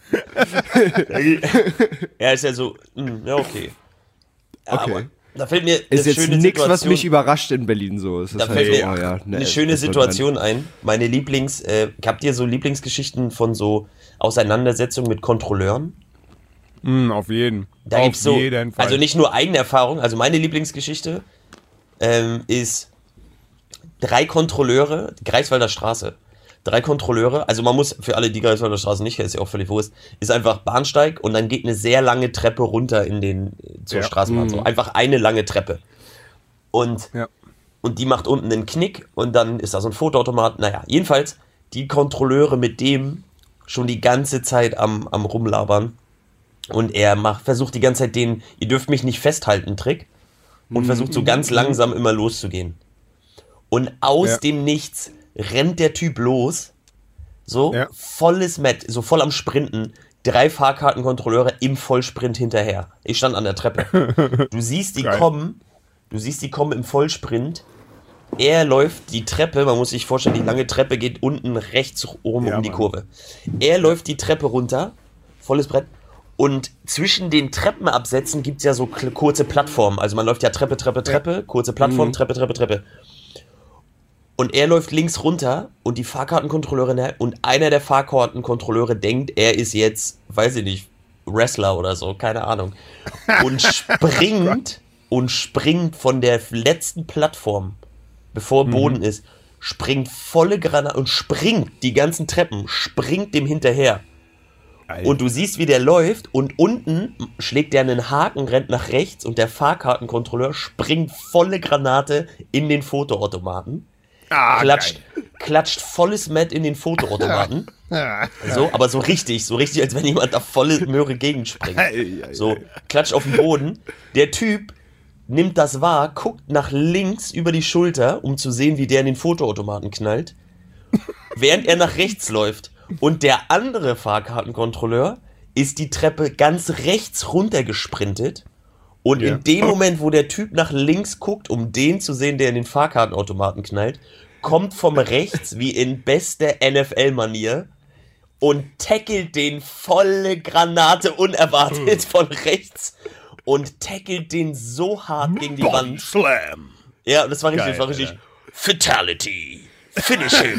Ja, ist ja so, hm, ja, okay. Ja, Okay. aber da fällt mir Ist eine jetzt schöne nichts, was Situation, mich überrascht in Berlin so. Es ist da halt fällt so, mir oh ja, ne, eine es- schöne es wird Situation ein. Meine Lieblings, äh, habt ihr so Lieblingsgeschichten von so Auseinandersetzungen mit Kontrolleuren? Mm, auf jeden. Da auf gibt's so, jeden Fall. also nicht nur eigene Erfahrung, also meine Lieblingsgeschichte ähm, ist drei Kontrolleure, Greifswalder Straße. Drei Kontrolleure, also man muss, für alle, die Greifswalder Straße nicht kennen, ist ja auch völlig wurscht, ist einfach Bahnsteig und dann geht eine sehr lange Treppe runter in den, zur Ja. Straßenbahn. So. Einfach eine lange Treppe. Und, Ja. und die macht unten einen Knick und dann ist da so ein Fotoautomat. Naja, jedenfalls, die Kontrolleure mit dem schon die ganze Zeit am, am Rumlabern. Und er macht, versucht die ganze Zeit den, ihr dürft mich nicht festhalten, Trick. Und versucht so ganz langsam immer loszugehen. Und aus Ja. dem Nichts rennt der Typ los, so Ja. volles Met, so voll am Sprinten, drei Fahrkartenkontrolleure im Vollsprint hinterher. Ich stand an der Treppe. Du siehst die Geil. kommen, du siehst die kommen im Vollsprint. Er läuft die Treppe, man muss sich vorstellen, die lange Treppe geht unten rechts oben Ja, um die Mann. Kurve. Er läuft die Treppe runter, volles Brett. Und zwischen den Treppenabsätzen gibt es ja so kl- kurze Plattformen. Also man läuft ja Treppe, Treppe, Treppe, kurze Plattform, Mhm. Treppe, Treppe, Treppe. Und er läuft links runter und die Fahrkartenkontrolleurin und einer der Fahrkartenkontrolleure denkt, er ist jetzt, weiß ich nicht, Wrestler oder so, keine Ahnung. Und springt und springt von der letzten Plattform, bevor Boden ist, springt volle Granate und springt die ganzen Treppen, springt dem hinterher. Alter. Und du siehst, wie der läuft und unten schlägt der einen Haken, rennt nach rechts und der Fahrkartenkontrolleur springt volle Granate in den Fotoautomaten. ah, Klatscht, klatscht volles Met in den Fotoautomaten. So, aber so richtig, so richtig, als wenn jemand da volle Möhre gegenspringt. So, klatscht auf den Boden. Der Typ nimmt das wahr, guckt nach links über die Schulter, um zu sehen, wie der in den Fotoautomaten knallt, während er nach rechts läuft. Und der andere Fahrkartenkontrolleur ist die Treppe ganz rechts runter gesprintet. Und Ja. in dem Moment, wo der Typ nach links guckt, um den zu sehen, der in den Fahrkartenautomaten knallt, kommt vom rechts, wie in bester N F L-Manier, und tackelt den volle Granate unerwartet von rechts und tackelt den so hart gegen die Wand. Slam. Ja, das war richtig, Geil, das war richtig. Alter. Fatality. Finish him.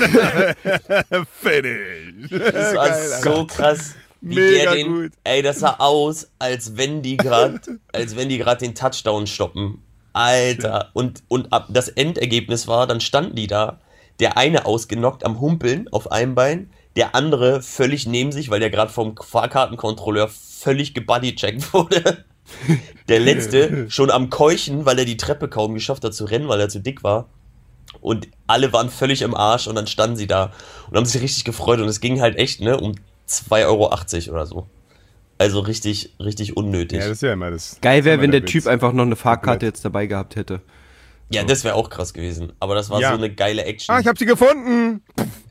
Finish. Das war Geil, so Alter. krass, wie Mega der den, gut. ey, das sah aus, als wenn die gerade, als wenn die gerade den Touchdown stoppen. Alter. Und, und ab, das Endergebnis war, dann standen die da, der eine ausgenockt am Humpeln auf einem Bein, der andere völlig neben sich, weil der gerade vom Fahrkartenkontrolleur völlig gebodycheckt wurde. Der letzte schon am Keuchen, weil er die Treppe kaum geschafft hat zu rennen, weil er zu dick war. Und alle waren völlig im Arsch und dann standen sie da und haben sich richtig gefreut und es ging halt echt, ne, um zwei Euro achtzig oder so. Also richtig, richtig unnötig. Ja, Ja, das ist ja immer das. Geil wäre, immer wenn der Witz. Typ einfach noch eine Fahrkarte jetzt dabei gehabt hätte. das wäre auch krass gewesen. Aber das war Ja. so eine geile Action. Ah, ich hab sie gefunden.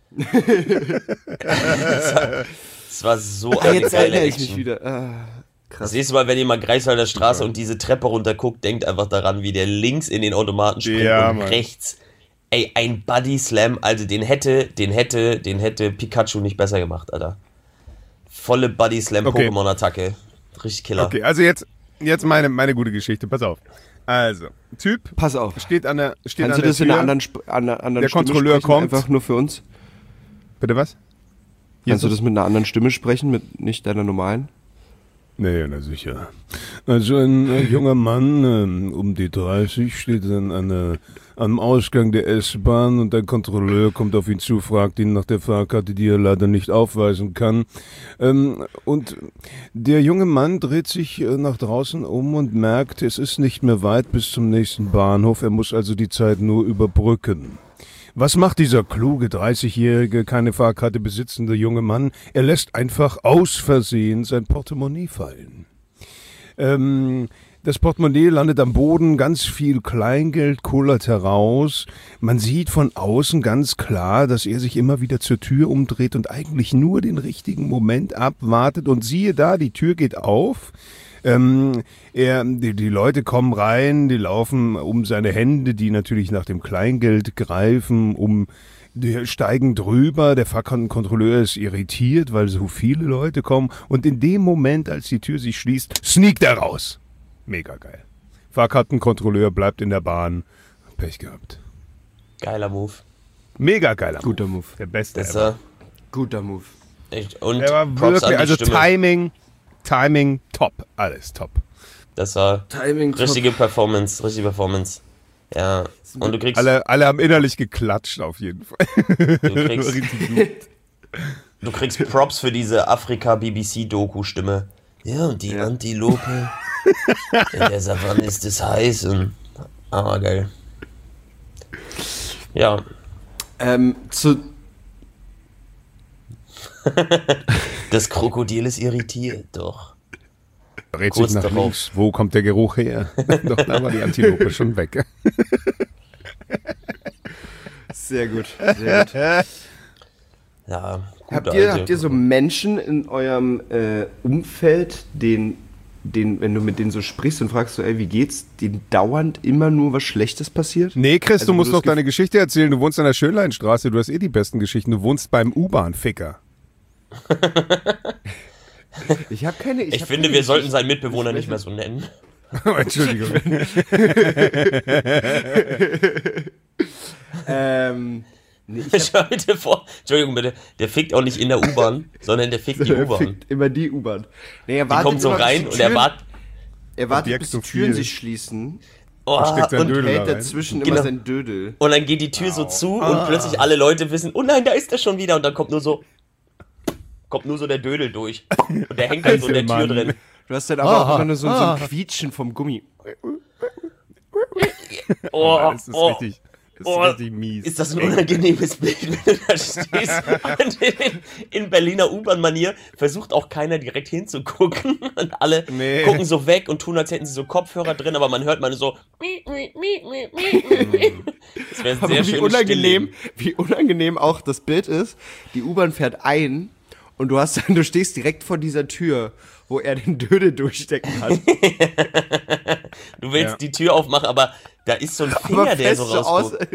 Das war so Ah, eine jetzt geile erinnere ich Action. mich wieder. Ah, Das krass. nächste Mal, wenn ihr mal Greifswalder Straße und diese Treppe runter guckt, denkt einfach daran, wie der links in den Automaten springt Ja, und Mann. rechts. Ey, ein Body Slam, also den hätte, den hätte, den hätte Pikachu nicht besser gemacht, Alter. Volle Body Slam Okay. Pokémon-Attacke. Richtig Killer. Okay, also jetzt, jetzt meine, meine gute Geschichte. Pass auf. Also, Typ Pass auf. steht an der, steht Kannst an du das der in Tür. einer anderen, Sp an einer anderen Der Stimme Kontrolleur sprechen? kommt. Einfach nur für uns? Bitte was? Kannst du Jesus? das mit einer anderen Stimme sprechen, mit nicht deiner normalen? Nee, na sicher. Also ein äh, junger Mann ähm, um die dreißig steht dann an der, am Ausgang der S-Bahn und ein Kontrolleur kommt auf ihn zu, fragt ihn nach der Fahrkarte, die er leider nicht aufweisen kann. Ähm, und der junge Mann dreht sich äh, nach draußen um und merkt, es ist nicht mehr weit bis zum nächsten Bahnhof. Er muss also die Zeit nur überbrücken. Was macht dieser kluge, dreißigjährige, keine Fahrkarte besitzende junge Mann? Er lässt einfach aus Versehen sein Portemonnaie fallen. Ähm, das Portemonnaie landet am Boden, ganz viel Kleingeld kullert heraus. Man sieht von außen ganz klar, dass er sich immer wieder zur Tür umdreht und eigentlich nur den richtigen Moment abwartet. Und siehe da, die Tür geht auf. Ähm, er, die, die Leute kommen rein, die laufen um seine Hände, die natürlich nach dem Kleingeld greifen, um die steigen drüber. Der Fahrkartenkontrolleur ist irritiert, weil so viele Leute kommen. Und in dem Moment, als die Tür sich schließt, sneakt er raus. Mega geil. Fahrkartenkontrolleur bleibt in der Bahn. Pech gehabt. Geiler Move. Mega geiler Move. Guter Move. Der beste Das ever. war Guter Move. echt. Und Der war Props wirklich, an die also Stimme. Timing, Timing, top. Alles top. Das war Timing richtige Performance, richtige Performance. Ja, und du kriegst, Alle, alle haben innerlich geklatscht auf jeden Fall. du kriegst, du kriegst Props für diese Afrika-B B C-Doku-Stimme. Ja, und die Ja. Antilope, in der Savanne ist es heiß und, ah, geil. Ja, Ähm, zu, das Krokodil ist irritiert, doch. Dreht Kurz sich nach darauf. links. Wo kommt der Geruch her? Doch, da war die Antilope schon weg. sehr gut, sehr gut. Ja, gut, Habt ihr, alte- habt ihr so Menschen in eurem äh, Umfeld, den, den, wenn du mit denen so sprichst und fragst so, ey, wie geht's, denen dauernd immer nur was Schlechtes passiert? Nee, Chris, Also, du wo musst du doch das Gef- deine Geschichte erzählen. Du wohnst an der Schönleinstraße, du hast eh die besten Geschichten. Du wohnst beim U-Bahn-Ficker. Ich habe keine. Ich hab finde, keine wir sollten Geschichte. seinen Mitbewohner nicht mehr so nennen. Entschuldigung. Ähm, nee, ich hab, Stell dir bitte vor, Entschuldigung bitte, der fickt auch nicht in der U-Bahn, sondern der fickt die er U-Bahn. fickt immer die U-Bahn. Nee, er Die wartet kommt so immer, bis rein die und er Türen- wartet. Er wartet, Objekt bis so die Türen viel. sich schließen Oh, steckt sein und, Dödel. hält da rein. dazwischen Genau. immer sein Dödel. und dann geht die Tür so zu und plötzlich alle Leute wissen, oh nein, da ist er schon wieder. Und dann kommt nur so, kommt nur so der Dödel durch. Und der hängt dann so in der Tür Mann. drin. Du hast dann aber Ah, auch so, eine, so, so ah. ein Quietschen vom Gummi. Oh, Das ist oh, richtig, das ist oh, richtig mies. ist das ein unangenehmes Bild, wenn du da stehst. Und in, in Berliner U-Bahn-Manier versucht auch keiner direkt hinzugucken. Und alle Nee. gucken so weg und tun, als hätten sie so Kopfhörer drin, aber man hört mal so. Das wäre Aber sehr wie schön. unangenehm, wie unangenehm auch das Bild ist. Die U-Bahn fährt ein und du hast dann, du stehst direkt vor dieser Tür, wo er den Dödel durchstecken hat. Du willst Ja. die Tür aufmachen, aber da ist so ein Finger, Aber der fest so so aus. rausguckt.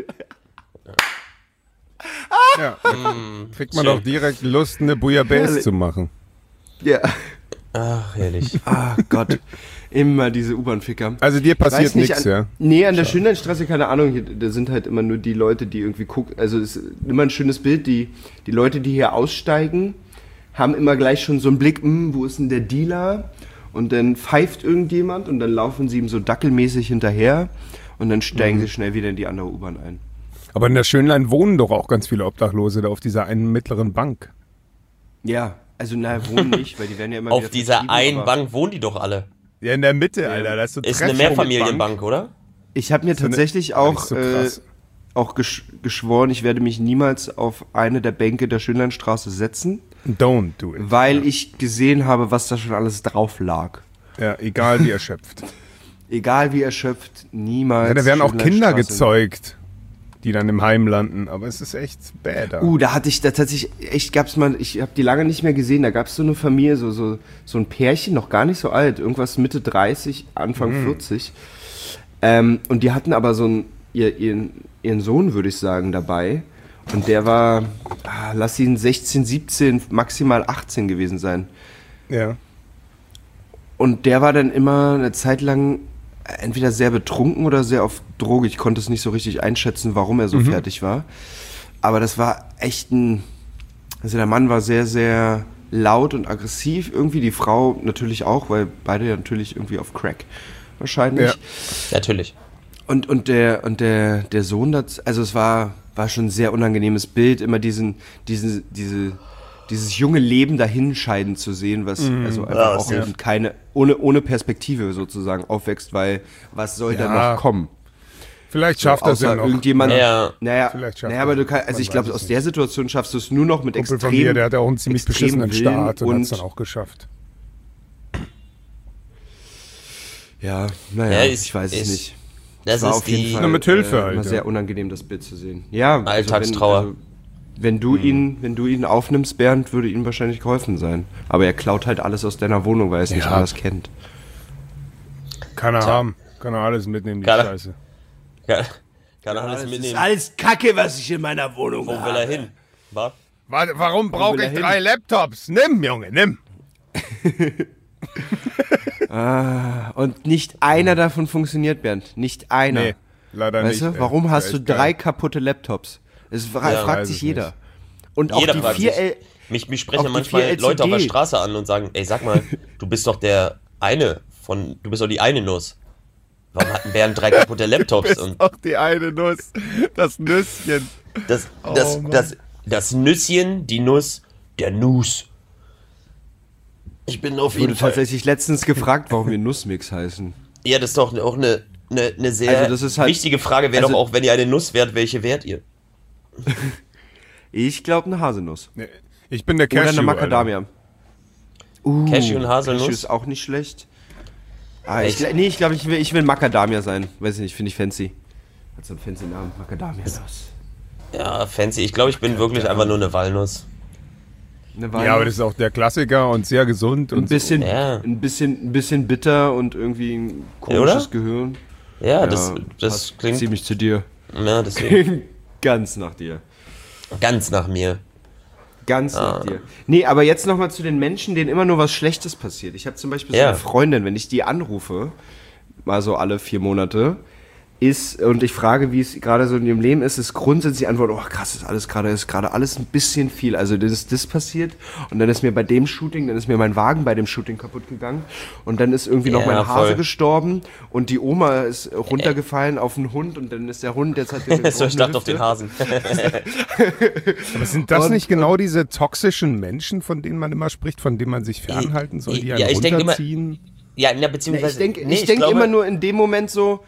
Ja. Kriegt man schön. doch direkt Lust, eine Bouillabaisse Herrlich. zu machen. Ja. Ach, herrlich. Ah Gott. Immer diese U-Bahn-Ficker. Also dir Ich weiß passiert nicht, nichts, an, ja? Nee, an der Schönleinstraße, keine Ahnung, hier, da sind halt immer nur die Leute, die irgendwie gucken, also es ist immer ein schönes Bild, die, die Leute, die hier aussteigen, haben immer gleich schon so einen Blick, hm, wo ist denn der Dealer? Und dann pfeift irgendjemand und dann laufen sie ihm so dackelmäßig hinterher und dann steigen sie schnell wieder in die andere U-Bahn ein. Aber in der Schönlein wohnen doch auch ganz viele Obdachlose da auf dieser einen mittleren Bank. Ja, also naja, wohnen nicht, weil die werden ja immer Auf wieder dieser vertrieben, einen aber Bank wohnen die doch alle. Ja, in der Mitte, Alter. Das ist so Ist eine Treffpunkt- Mehrfamilienbank, oder? Ich habe mir So eine- tatsächlich Gar nicht auch, so äh, krass. auch gesch geschworen, ich werde mich niemals auf eine der Bänke der Schönleinstraße setzen, Don't do it. weil ich gesehen habe, was da schon alles drauf lag. Ja, egal wie erschöpft. Egal wie erschöpft, niemals. Ja, da werden auch Kinder Schönleinstraße. gezeugt, die dann im Heim landen. Aber es ist echt bad. da. Uh, da hatte ich, da tatsächlich, echt gab's mal, ich habe die lange nicht mehr gesehen, da gab's so eine Familie, so, so, so ein Pärchen, noch gar nicht so alt, irgendwas Mitte dreißig, Anfang Mhm. vierzig. Ähm, und die hatten aber so einen, ihr, ihren, ihren Sohn, würde ich sagen, dabei. Und der war, ah, lass ihn sechzehn, siebzehn, maximal achtzehn gewesen sein. Ja. Und der war dann immer eine Zeit lang entweder sehr betrunken oder sehr auf Droge. Ich konnte es nicht so richtig einschätzen, warum er so fertig war. Aber das war echt ein... Also der Mann war sehr, sehr laut und aggressiv. Irgendwie die Frau natürlich auch, weil beide ja natürlich irgendwie auf Crack wahrscheinlich. Ja. Natürlich. Und, und der, und der, der Sohn, das, also es war, war schon ein sehr unangenehmes Bild, immer diesen, diesen, diese, dieses junge Leben dahinscheiden zu sehen, was also einfach Ja, auch ja. eben keine, ohne, ohne Perspektive sozusagen aufwächst, weil was soll da Ja. noch kommen? Vielleicht schafft das Außer ja noch. irgendjemand, Ja. naja, Vielleicht schafft naja, er aber du das. kannst, also Man ich glaube, weiß es aus der Situation schaffst du es nur noch mit Kumpel extrem, von mir, der hat ja auch einen ziemlich extrem beschissenen Willen Start und hat es und- dann auch geschafft. ja, naja, Ja, ist- ich weiß es ist- nicht. Das war ist auf jeden die. Fall Na, mit Hilfe äh, halt, immer ja. sehr unangenehm, das Bild zu sehen. Ja, also Alltagstrauer. wenn, also, wenn du ihn, wenn du ihn aufnimmst, Bernd, würde ihm wahrscheinlich geholfen sein. Aber er klaut halt alles aus deiner Wohnung, weil er es nicht Ja. anders kennt. Kann er Tja. haben. Kann er alles mitnehmen, die Kann er- Scheiße. Kann, kann alles mitnehmen. alles Kacke, was ich in meiner Wohnung Wo will er hin? Wa? Warte, warum brauche will er ich hin? drei Laptops? Nimm, Junge, nimm. Und nicht einer davon funktioniert, Bernd. Nicht einer. Nee, leider Weißt nicht. du, warum ey. hast du Echt geil. drei kaputte Laptops? Es fra Ja, fragt weiß sich es jeder. nicht. Und auch Jeder die fragt vier sich. L Mich, mich Auf sprechen die manchmal vier Leute auf der L C D. Straße an und sagen, ey, sag mal, du bist doch der eine von, du bist doch die eine Nuss. Warum hatten Bernd drei kaputte Laptops? Bist Und auch die eine Nuss, das Nüsschen. das, das, Oh, Mann. das, das Nüsschen, die Nuss, der Nus. Ich bin auf Ich wurde jeden Fall. tatsächlich letztens gefragt, warum wir Nussmix heißen. Ja, das ist doch auch eine, eine, eine sehr Also das ist halt- wichtige Frage. Wäre also- doch auch, wenn ihr eine Nuss wärt, welche wärt ihr? Ich glaube eine Haselnuss. Nee, Ich bin der Cashew. Oder eine Macadamia. Uh, Cashew und Haselnuss? Cashew ist auch nicht schlecht. Ah, ich, Echt? nee, ich glaube, ich will, ich will Macadamia sein. Weiß ich nicht, finde ich fancy. Hat so einen fancy Namen. Macadamia-Nuss. Ja, fancy. Ich glaube, ich bin wirklich einfach nur eine Walnuss. Eine Alter. Ja, aber das ist auch der Klassiker und sehr gesund. ein Und bisschen, Ja. ein bisschen, ein bisschen bitter und irgendwie ein komisches oder? Gehirn. Ja, das, das passt klingt. ziemlich zu dir. Ja, deswegen. Ganz nach dir. Ganz nach mir. Ganz Ah. nach dir. Nee, aber jetzt nochmal zu den Menschen, denen immer nur was Schlechtes passiert. Ich habe zum Beispiel so Ja. eine Freundin, wenn ich die anrufe, mal so alle vier Monate, ist, und ich frage, wie es gerade so in ihrem Leben ist, ist grundsätzlich die Antwort, oh krass, ist alles gerade, ist gerade alles ein bisschen viel. Also das ist das passiert und dann ist mir bei dem Shooting, dann ist mir mein Wagen bei dem Shooting kaputt gegangen und dann ist irgendwie noch Ja, mein Hase voll. gestorben und die Oma ist runtergefallen auf einen Hund und dann ist der Hund, jetzt hat der eine So, ich gebrochene dachte auf den Hüfte. Hasen. aber sind das Und- nicht genau diese toxischen Menschen, von denen man immer spricht, von denen man sich fernhalten soll, die einen Ja, ich denke immer- runterziehen? Ja, na, Ja, beziehungsweise. ich denke nee, ich denk glaube, immer nur in dem Moment so,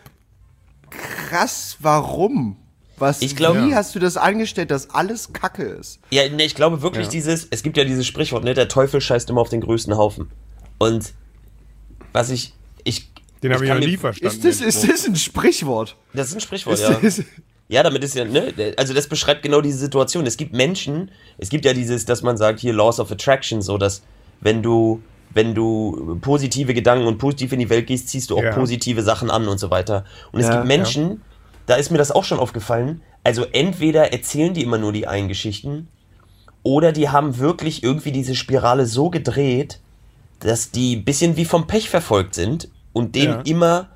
krass, warum? Was, Ich glaub- wie Ja. hast du das angestellt, dass alles Kacke ist? Ja, nee, ich glaube wirklich dieses, es gibt ja dieses Sprichwort, ne, der Teufel scheißt immer auf den größten Haufen. Und was ich, ich, Den habe ich kann noch mir- nie verstanden. Ist das, ist das ein Sprichwort? Das ist ein Sprichwort, Ist ja. das, Ja, damit ist ja, ne, also das beschreibt genau diese Situation. Es gibt Menschen, es gibt ja dieses, dass man sagt, hier Laws of Attraction, so dass wenn du, wenn du positive Gedanken und positiv in die Welt gehst, ziehst du auch Ja. positive Sachen an und so weiter. Und es Ja, gibt Menschen, da ist mir das auch schon aufgefallen, also entweder erzählen die immer nur die einen Geschichten oder die haben wirklich irgendwie diese Spirale so gedreht, dass die ein bisschen wie vom Pech verfolgt sind und denen Ja. immer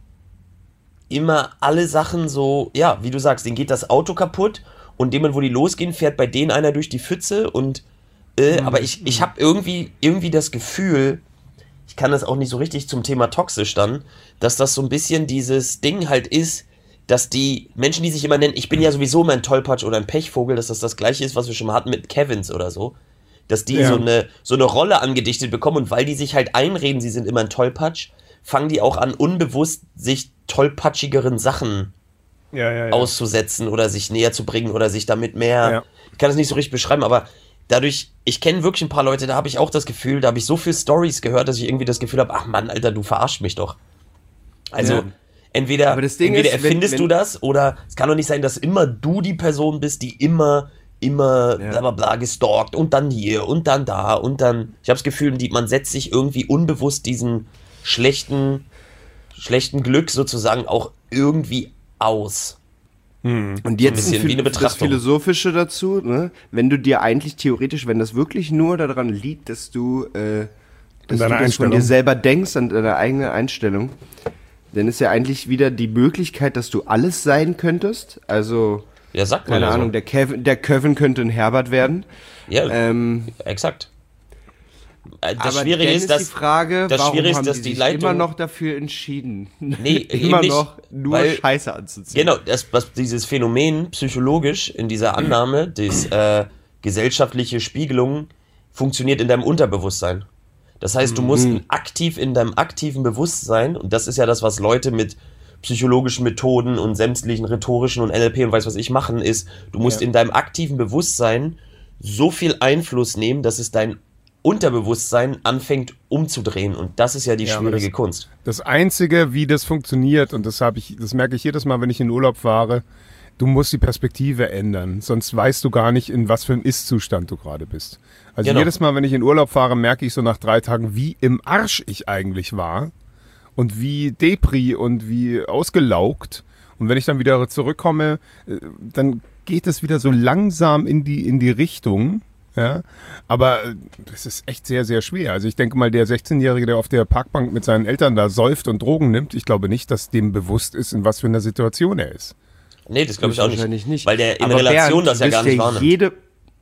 immer alle Sachen so, ja, wie du sagst, denen geht das Auto kaputt und dem, wo die losgehen, fährt bei denen einer durch die Pfütze und äh, aber ich, ich habe irgendwie, irgendwie das Gefühl, ich kann das auch nicht so richtig zum Thema toxisch dann, dass das so ein bisschen dieses Ding halt ist, dass die Menschen, die sich immer nennen, ich bin ja sowieso immer ein Tollpatsch oder ein Pechvogel, dass das das gleiche ist, was wir schon mal hatten mit Kevins oder so, dass die Ja. so eine so eine Rolle angedichtet bekommen und weil die sich halt einreden, sie sind immer ein Tollpatsch, fangen die auch an, unbewusst sich tollpatschigeren Sachen ja, ja, ja. auszusetzen oder sich näher zu bringen oder sich damit mehr, Ja. ich kann das nicht so richtig beschreiben, aber dadurch, ich kenne wirklich ein paar Leute, da habe ich auch das Gefühl, da habe ich so viele Stories gehört, dass ich irgendwie das Gefühl habe, ach Mann, Alter, du verarscht mich doch. Also, Ja. entweder, Aber das Ding entweder ist, wenn- erfindest wenn- du das oder es kann doch nicht sein, dass immer du die Person bist, die immer, immer Ja. bla bla bla gestalkt und dann hier und dann da und dann, ich habe das Gefühl, die, man setzt sich irgendwie unbewusst diesen schlechten, schlechten Glück sozusagen auch irgendwie aus. Und jetzt bisschen ein wie eine das Betrachtung. Philosophische dazu, ne? Wenn du dir eigentlich theoretisch, wenn das wirklich nur daran liegt, dass du, äh, dass du deiner das von Einstellung. dir selber denkst, an deiner eigenen Einstellung, dann ist ja eigentlich wieder die Möglichkeit, dass du alles sein könntest. Also, Ja, sagt man keine ja Ahnung, so. der Kevin, der Kevin könnte ein Herbert werden. Ja, Ähm, exakt. Äh, Das aber Schwierige dann ist, dass die Frage, das warum Schwierige ist, haben dass die die sich Leitung- immer noch dafür entschieden, Nee, immer eben nicht, noch nur weil- Scheiße anzuziehen. Genau, das, was dieses Phänomen psychologisch in dieser Annahme, das äh, gesellschaftliche Spiegelung funktioniert in deinem Unterbewusstsein. Das heißt, du musst aktiv in deinem aktiven Bewusstsein, und das ist ja das, was Leute mit psychologischen Methoden und sämtlichen rhetorischen und N L P und weiß was ich machen, ist, du musst Ja. in deinem aktiven Bewusstsein so viel Einfluss nehmen, dass es dein Unterbewusstsein anfängt umzudrehen. Und das ist ja die Ja, aber schwierige das- Kunst. Das Einzige, wie das funktioniert, und das habe ich, das merke ich jedes Mal, wenn ich in Urlaub fahre, du musst die Perspektive ändern, sonst weißt du gar nicht, in was für einem Ist-Zustand du gerade bist. Also Genau. jedes Mal, wenn ich in Urlaub fahre, merke ich so nach drei Tagen, wie im Arsch ich eigentlich war und wie Depri und wie ausgelaugt. Und wenn ich dann wieder zurückkomme, äh, dann geht es wieder so langsam in die, in die Richtung. Ja, aber äh, das ist echt sehr, sehr schwer. Also ich denke mal, der sechzehnjährige, der auf der Parkbank mit seinen Eltern da säuft und Drogen nimmt, ich glaube nicht, dass dem bewusst ist, in was für einer Situation er ist. Nee, das glaube ich auch nicht. Wahrscheinlich nicht. Weil der in Aber Relation Bernd, das du ja bist gar nicht wahrnimmt. Jede,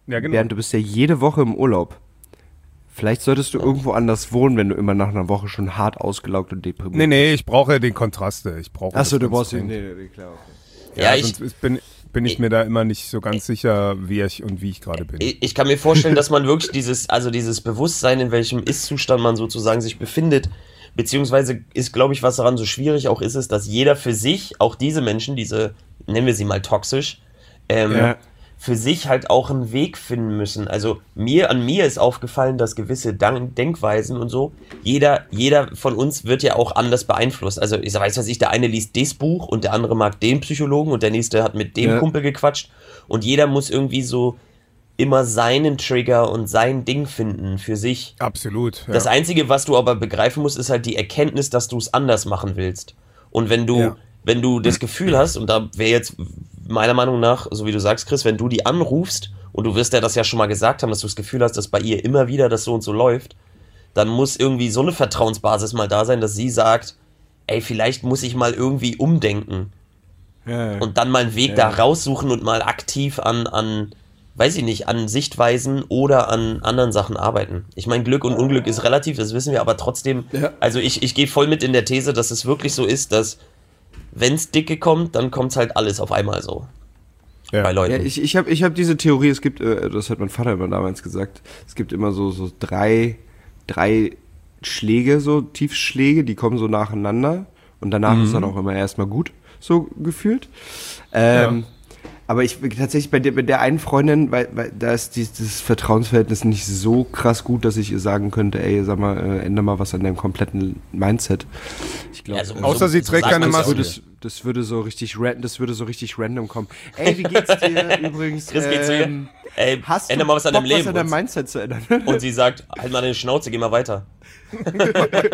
Ja, genau. Bernd, du bist ja jede Woche im Urlaub. Vielleicht solltest du irgendwo anders wohnen, wenn du immer nach einer Woche schon hart ausgelaugt und deprimiert bist. Nee, nee, ich brauche den Kontraste. Ich brauche Achso, das du brauchst ganz den. dringend. Nee, nee, klar, okay. Ja, Ja, ich, sonst ist- bin, bin ich mir da immer nicht so ganz sicher, wie ich und wie ich gerade bin. ich ich kann mir vorstellen, dass man wirklich dieses, also dieses Bewusstsein, in welchem Ist-Zustand man sozusagen sich befindet, beziehungsweise ist, glaube ich, was daran so schwierig auch ist, ist, dass jeder für sich, auch diese Menschen, diese, nennen wir sie mal toxisch, ähm, Ja. für sich halt auch einen Weg finden müssen. Also mir, an mir ist aufgefallen, dass gewisse Dan- Denkweisen und so, jeder, jeder von uns wird ja auch anders beeinflusst. Also ich weiß was ich, der eine liest das Buch und der andere mag den Psychologen und der nächste hat mit dem Ja. Kumpel gequatscht und jeder muss irgendwie so immer seinen Trigger und sein Ding finden für sich. Absolut. Ja. Das Einzige, was du aber begreifen musst, ist halt die Erkenntnis, dass du es anders machen willst. Und wenn du, Ja. wenn du das Gefühl hast, und da wäre jetzt meiner Meinung nach, so wie du sagst, Chris, wenn du die anrufst, und du wirst ja das ja schon mal gesagt haben, dass du das Gefühl hast, dass bei ihr immer wieder das so und so läuft, dann muss irgendwie so eine Vertrauensbasis mal da sein, dass sie sagt, ey, vielleicht muss ich mal irgendwie umdenken. Ja, ja. Und dann mal einen Weg da raussuchen und mal aktiv an, an, weiß ich nicht, an Sichtweisen oder an anderen Sachen arbeiten. Ich meine, Glück und Unglück ist relativ, das wissen wir, aber trotzdem, Ja. also ich, ich gehe voll mit in der These, dass es wirklich so ist, dass wenn's dicke kommt, dann kommt's halt alles auf einmal so. Ja. Bei Leuten. Ja, ich ich habe ich hab diese Theorie, es gibt, äh, das hat mein Vater immer damals gesagt, es gibt immer so, so drei, drei Schläge, so Tiefschläge, die kommen so nacheinander und danach ist dann auch immer erstmal gut, so gefühlt. Ähm, Aber ich tatsächlich bei der, bei der einen Freundin, weil, weil da ist dieses Vertrauensverhältnis nicht so krass gut, dass ich ihr sagen könnte, ey, sag mal, äh, ändere mal was an deinem kompletten Mindset. Ich glaube, Ja, so- Außer sie trägt sagt keine man's das Maske. würde, es- das würde so richtig ran, das würde so richtig random kommen. Ey, wie geht's dir übrigens? Chris geht zu ihr, Ähm, ey, hast änder du mal was an Bock, deinem Leben. was an deinem Und, Mindset zu ändern? und sie sagt, halt mal deine Schnauze, geh mal weiter. Und dann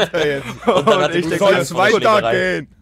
Und hat ich die denke, Soll Polizei es von der Schlägerei. weitergehen?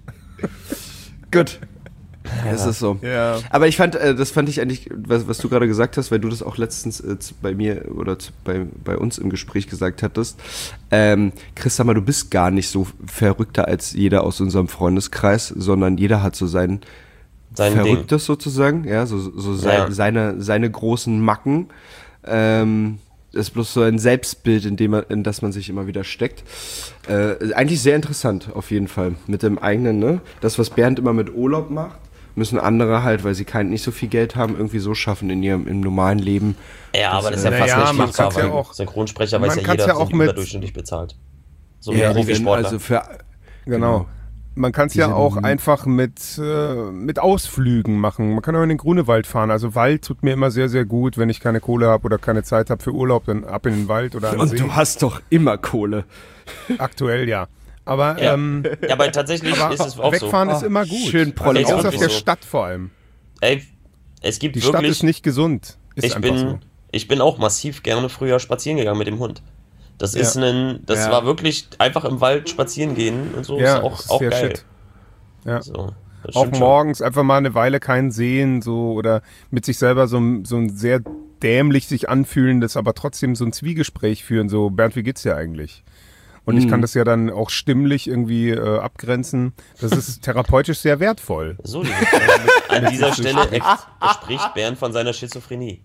Gut. Es ist so. Ja. Aber ich fand, äh, das fand ich eigentlich, was, was du gerade gesagt hast, weil du das auch letztens äh, zu- bei mir oder zu, bei, bei uns im Gespräch gesagt hattest. Ähm, Chris, sag mal, du bist gar nicht so verrückter als jeder aus unserem Freundeskreis, sondern jeder hat so sein, Sein Verrücktes sozusagen, ja, so, so sein, Ja. seine, seine großen Macken. Ähm, ist bloß so ein Selbstbild, in dem man, in das man sich immer wieder steckt. Äh, eigentlich sehr interessant, auf jeden Fall. Mit dem eigenen, ne? Das, was Bernd immer mit Urlaub macht, müssen andere halt, weil sie kein, nicht so viel Geld haben, irgendwie so schaffen in ihrem im normalen Leben. Ja, aber das ist ja äh, fast naja, nicht man machbar, kann's ja weil auch- Synchronsprecher man weiß ja kann's jeder, ja auch sind mit- überdurchschnittlich bezahlt. So wie Ja, die werden Profisportler. also für, Genau. Man kann es Die ja sind- auch einfach mit, äh, mit Ausflügen machen. Man kann auch in den Grunewald fahren. Also Wald tut mir immer sehr, sehr gut. Wenn ich keine Kohle habe oder keine Zeit habe für Urlaub, dann ab in den Wald oder an den und See. du hast doch immer Kohle. Aktuell ja. Aber, Ja. ähm, Ja, aber tatsächlich aber ist es auch wegfahren so. ist immer gut. schön Prolli Ist Außer aus wirklich der so. Stadt vor allem. Ey, es gibt Die Stadt wirklich... ist nicht gesund. Ist ich einfach bin, so. ich bin auch massiv gerne früher spazieren gegangen mit dem Hund. Das Ja. ist ein, das Ja. war wirklich einfach im Wald spazieren gehen und so Ja, ist auch, ist auch der geil. Shit. Ja. So, das Auch stimmt schon. morgens einfach mal eine Weile keinen sehen, so oder mit sich selber so, ein- so ein sehr dämlich sich anfühlendes, aber trotzdem so ein Zwiegespräch führen, so Bernd, wie geht's dir eigentlich? Und ich kann das ja dann auch stimmlich irgendwie äh, abgrenzen. Das ist therapeutisch sehr wertvoll. So, liebe Freunde, an dieser Stelle ex- spricht Bernd von seiner Schizophrenie.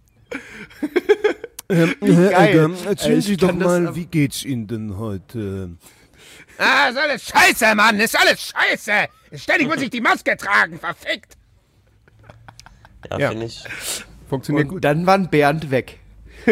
Geil. erzählen Ich Sie doch kann das mal, ab- wie geht's Ihnen denn heute? Ah, ist alles scheiße, Mann, ist alles scheiße. Ständig muss ich die Maske tragen, verfickt. Ja, Ja. finde ich. Funktioniert Und gut. dann war Bernd weg.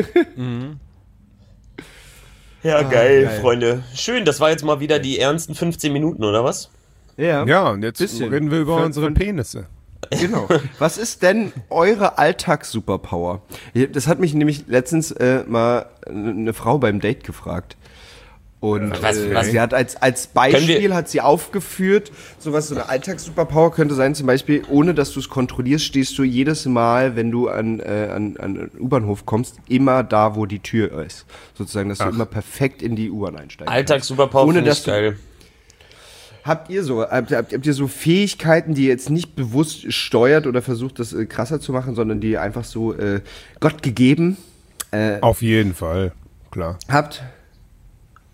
Ja, geil, geil. Freunde. Schön, das war jetzt mal wieder die ernsten fünfzehn Minuten, oder was? Ja. Ja, und jetzt Bisschen. reden wir über Für- unsere für- Penisse. Genau. Was ist denn eure Alltags-Superpower? Das hat mich nämlich letztens äh, mal eine Frau beim Date gefragt. Und Was- äh, was- sie hat als, als Können Beispiel wir- hat sie aufgeführt, sowas, so eine Alltags-Superpower könnte sein, zum Beispiel, ohne dass du es kontrollierst, stehst du jedes Mal, wenn du an, äh, an, an einen U-Bahnhof kommst, immer da, wo die Tür ist. Sozusagen, dass du immer perfekt in die U-Bahn einsteigst. Alltags-Superpower Ohne finde dass ich du- geil. Habt ihr so, habt, habt, habt ihr so Fähigkeiten, die ihr jetzt nicht bewusst steuert oder versucht, das äh, krasser zu machen, sondern die ihr einfach so äh, Gott gegeben äh, Auf jeden Fall, klar. habt?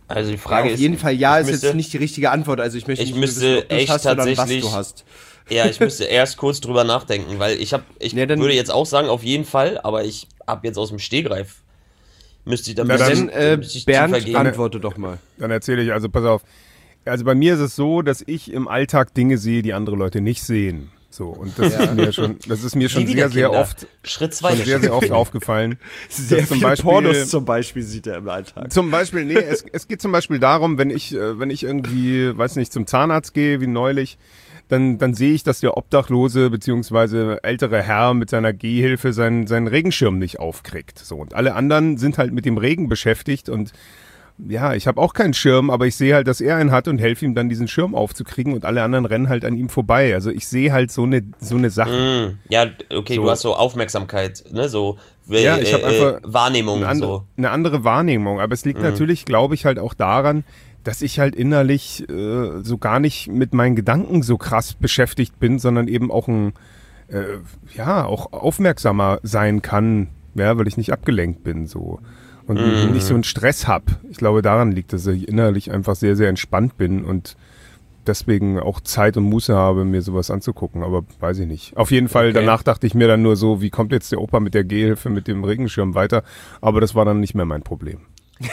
Also die Frage ja, auf ist... jeden Fall ja, ist müsste, jetzt nicht die richtige Antwort. Also ich möchte ich nicht müsste wissen, ob du es echt hast oder was tatsächlich- du hast. Ja, ich müsste erst kurz drüber nachdenken, weil ich habe, ich Ja, dann- würde jetzt auch sagen, auf jeden Fall, aber ich habe jetzt aus dem Stehgreif, müsste ich da Na, müsste dann, ich- Dann, äh, müsste ich Bernd, tiefer gehen. antworte doch mal. Dann erzähle ich, also pass auf. Also bei mir ist es so, dass ich im Alltag Dinge sehe, die andere Leute nicht sehen. So, und das ist mir schon, das ist mir schon Wie sehr, sehr Kinder. oft, Schritt zwei. schon sehr, sehr oft aufgefallen. Sehr dass zum viele Beispiel- Pornos zum Beispiel sieht er im Alltag. Zum Beispiel, nee, es, es geht zum Beispiel darum, wenn ich, äh, wenn ich irgendwie, weiß nicht, zum Zahnarzt gehe, wie neulich, dann, dann sehe ich, dass der Obdachlose beziehungsweise ältere Herr mit seiner Gehhilfe seinen, seinen Regenschirm nicht aufkriegt. So, und alle anderen sind halt mit dem Regen beschäftigt und ja, ich habe auch keinen Schirm, aber ich sehe halt, dass er einen hat und helfe ihm dann, diesen Schirm aufzukriegen und alle anderen rennen halt an ihm vorbei. Also ich sehe halt so eine, so eine Sache. Mm, ja, okay, So. du hast so Aufmerksamkeit, ne, so äh, Ja, ich hab äh, einfach Wahrnehmung eine andere, so. eine andere Wahrnehmung. Aber es liegt natürlich, glaube ich, halt auch daran, dass ich halt innerlich äh, so gar nicht mit meinen Gedanken so krass beschäftigt bin, sondern eben auch ein, äh, ja, auch aufmerksamer sein kann, ja, weil ich nicht abgelenkt bin so und Mhm. nicht so einen Stress hab. Ich glaube, daran liegt, dass ich innerlich einfach sehr, sehr entspannt bin und deswegen auch Zeit und Muße habe, mir sowas anzugucken, aber weiß ich nicht. Auf jeden Fall, Okay. danach dachte ich mir dann nur so, wie kommt jetzt der Opa mit der Gehhilfe, mit dem Regenschirm weiter, aber das war dann nicht mehr mein Problem.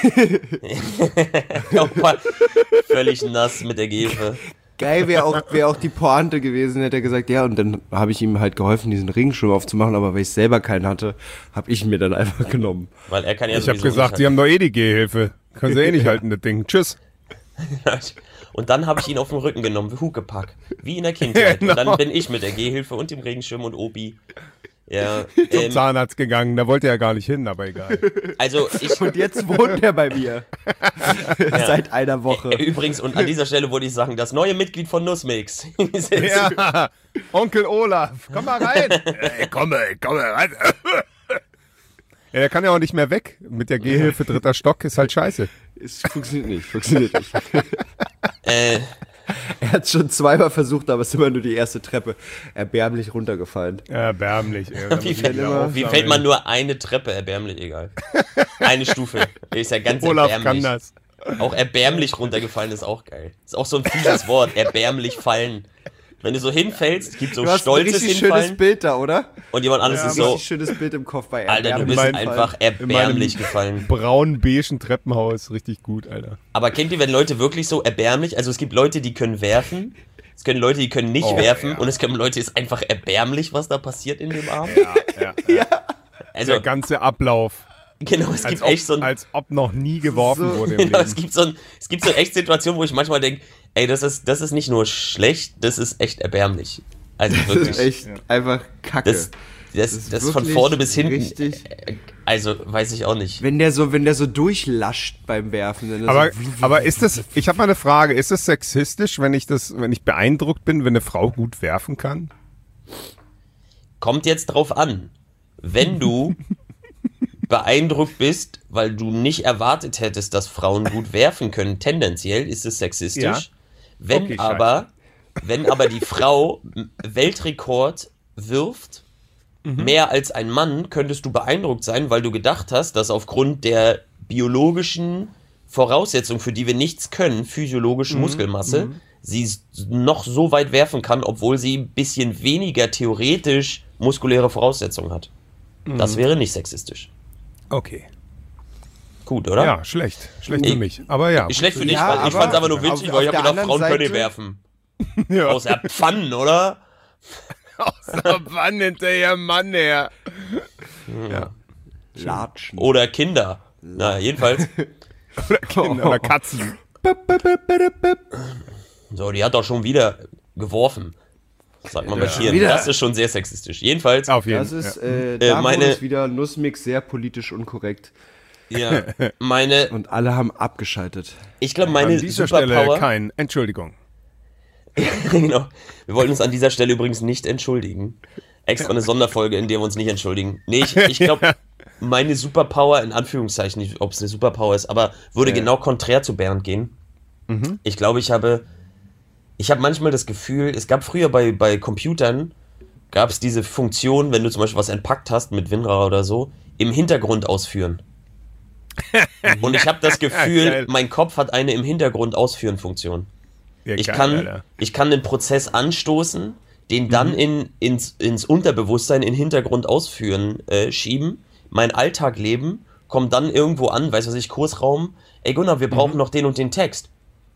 Opa, völlig nass mit der Gehilfe. Geil wäre auch, wär auch die Pointe gewesen, hätte er gesagt, ja, und dann habe ich ihm halt geholfen, diesen Regenschirm aufzumachen, aber weil ich selber keinen hatte, habe ich ihn mir dann einfach genommen. Weil er kann ja Ich habe sowieso gesagt, nicht Sie haben doch eh die Gehhilfe. Können Sie eh nicht halten, das Ding. Tschüss. halt. Und dann habe ich ihn auf den Rücken genommen, wie Huckepack. Wie in der Kindheit. Genau. Und dann bin ich mit der Gehhilfe und dem Regenschirm und Obi. Ja, Zum ähm, Zahnarzt gegangen, da wollte er gar nicht hin, aber egal. also ich, Und jetzt wohnt er bei mir. Seit einer Woche. äh, übrigens, und an dieser Stelle wollte ich sagen, das neue Mitglied von Nussmix. Ja, Onkel Olaf, komm mal rein. Ey, komm, ey, komm mal rein. Ja, der kann ja auch nicht mehr weg. Mit der Gehhilfe dritter Stock ist halt scheiße. Es funktioniert nicht, funktioniert nicht. äh, Er hat schon zweimal versucht, aber es ist immer nur die erste Treppe erbärmlich runtergefallen. Erbärmlich, ey. Da wie, muss ich fällt, wieder immer- wie aufsammeln. fällt man nur eine Treppe? Erbärmlich, egal. Eine Stufe. Ist ja ganz Olaf erbärmlich. kann das. Auch erbärmlich runtergefallen ist auch geil. Ist auch so ein fieses Wort, erbärmlich fallen. Wenn du so hinfällst, gibt so Du hast ein stolzes richtig Hinfallen schönes Bild da, oder? und jemand anderes Ein ist so, richtig schönes Bild im Kopf bei Alter, du erbärmlich bist mein- einfach erbärmlich gefallen. Braun-beigen Treppenhaus, richtig gut, Alter. Aber kennt ihr, wenn Leute wirklich so erbärmlich, also es gibt Leute, die können werfen, es können Leute, die können nicht Oh, werfen ja. und es können Leute, ist einfach erbärmlich, was da passiert in dem Arm. Ja, ja. Also, Der ganze Ablauf. genau, es Als gibt ob, echt so ein, als ob noch nie geworfen So- wurde im genau, Leben. es gibt so ein, es gibt so echt Situationen, wo ich manchmal denke, ey, das ist, das ist nicht nur schlecht, das ist echt erbärmlich. Also Das wirklich. ist echt einfach kacke. Das, das, ist das von wirklich vorne bis hinten. richtig- äh, Also, weiß ich auch nicht. wenn der so, wenn der so durchlascht beim Werfen. Wenn der Aber, so aber ist das, ich habe mal eine Frage, ist das sexistisch, wenn ich das, wenn ich beeindruckt bin, wenn eine Frau gut werfen kann? Kommt jetzt drauf an. Wenn du beeindruckt bist, weil du nicht erwartet hättest, dass Frauen gut werfen können, tendenziell ist es sexistisch. Ja. Wenn Okay, aber, wenn aber die Frau Weltrekord wirft, mehr als ein Mann, könntest du beeindruckt sein, weil du gedacht hast, dass aufgrund der biologischen Voraussetzung, für die wir nichts können, physiologische Muskelmasse, sie s- noch so weit werfen kann, obwohl sie ein bisschen weniger theoretisch muskuläre Voraussetzungen hat. Das wäre nicht sexistisch. Okay. Gut, oder? Ja, schlecht. Schlecht Ich- für mich. Aber ja. Schlecht für dich, Ja, weil ich aber fand es aber nur auf- witzig, auf weil ich habe der gedacht, anderen Frauen können Seite- werfen. ja. Aus der Pfannen, oder? Außer wann hinterher Mann her. Ja. latschen. Oder Kinder. Na, jedenfalls. Oder Kinder oder Katzen. So, die hat doch schon wieder geworfen. Sagt man bei Tieren. Wieder? Das ist schon sehr sexistisch. Jedenfalls, Auf jeden Das Fall. ist, äh, da meine- wurde es wieder Nussmix sehr politisch unkorrekt. ja, meine, Und alle haben abgeschaltet. ich glaube, An meine dieser Stelle Superpower. kein, Entschuldigung. Genau. Wir wollten uns an dieser Stelle übrigens nicht entschuldigen. Extra eine Sonderfolge, in der wir uns nicht entschuldigen. Nee, ich, ich glaube, meine Superpower, in Anführungszeichen, nicht, ob es eine Superpower ist, aber würde genau konträr zu Bernd gehen. Ich glaube, ich habe, ich habe manchmal das Gefühl, es gab früher bei, bei Computern, gab es diese Funktion, wenn du zum Beispiel was entpackt hast mit WinRAR oder so, im Hintergrund ausführen. Und ich habe das Gefühl, Geil. mein Kopf hat eine im Hintergrund ausführen Funktion. Ja, Ich geil, kann, Alter. ich kann den Prozess anstoßen, den dann Mhm. in, ins, ins Unterbewusstsein, in den Hintergrund ausführen, äh, schieben, mein Alltag leben, kommt dann irgendwo an, weiß was ich, Kursraum, ey Gunnar, wir brauchen Mhm. noch den und den Text.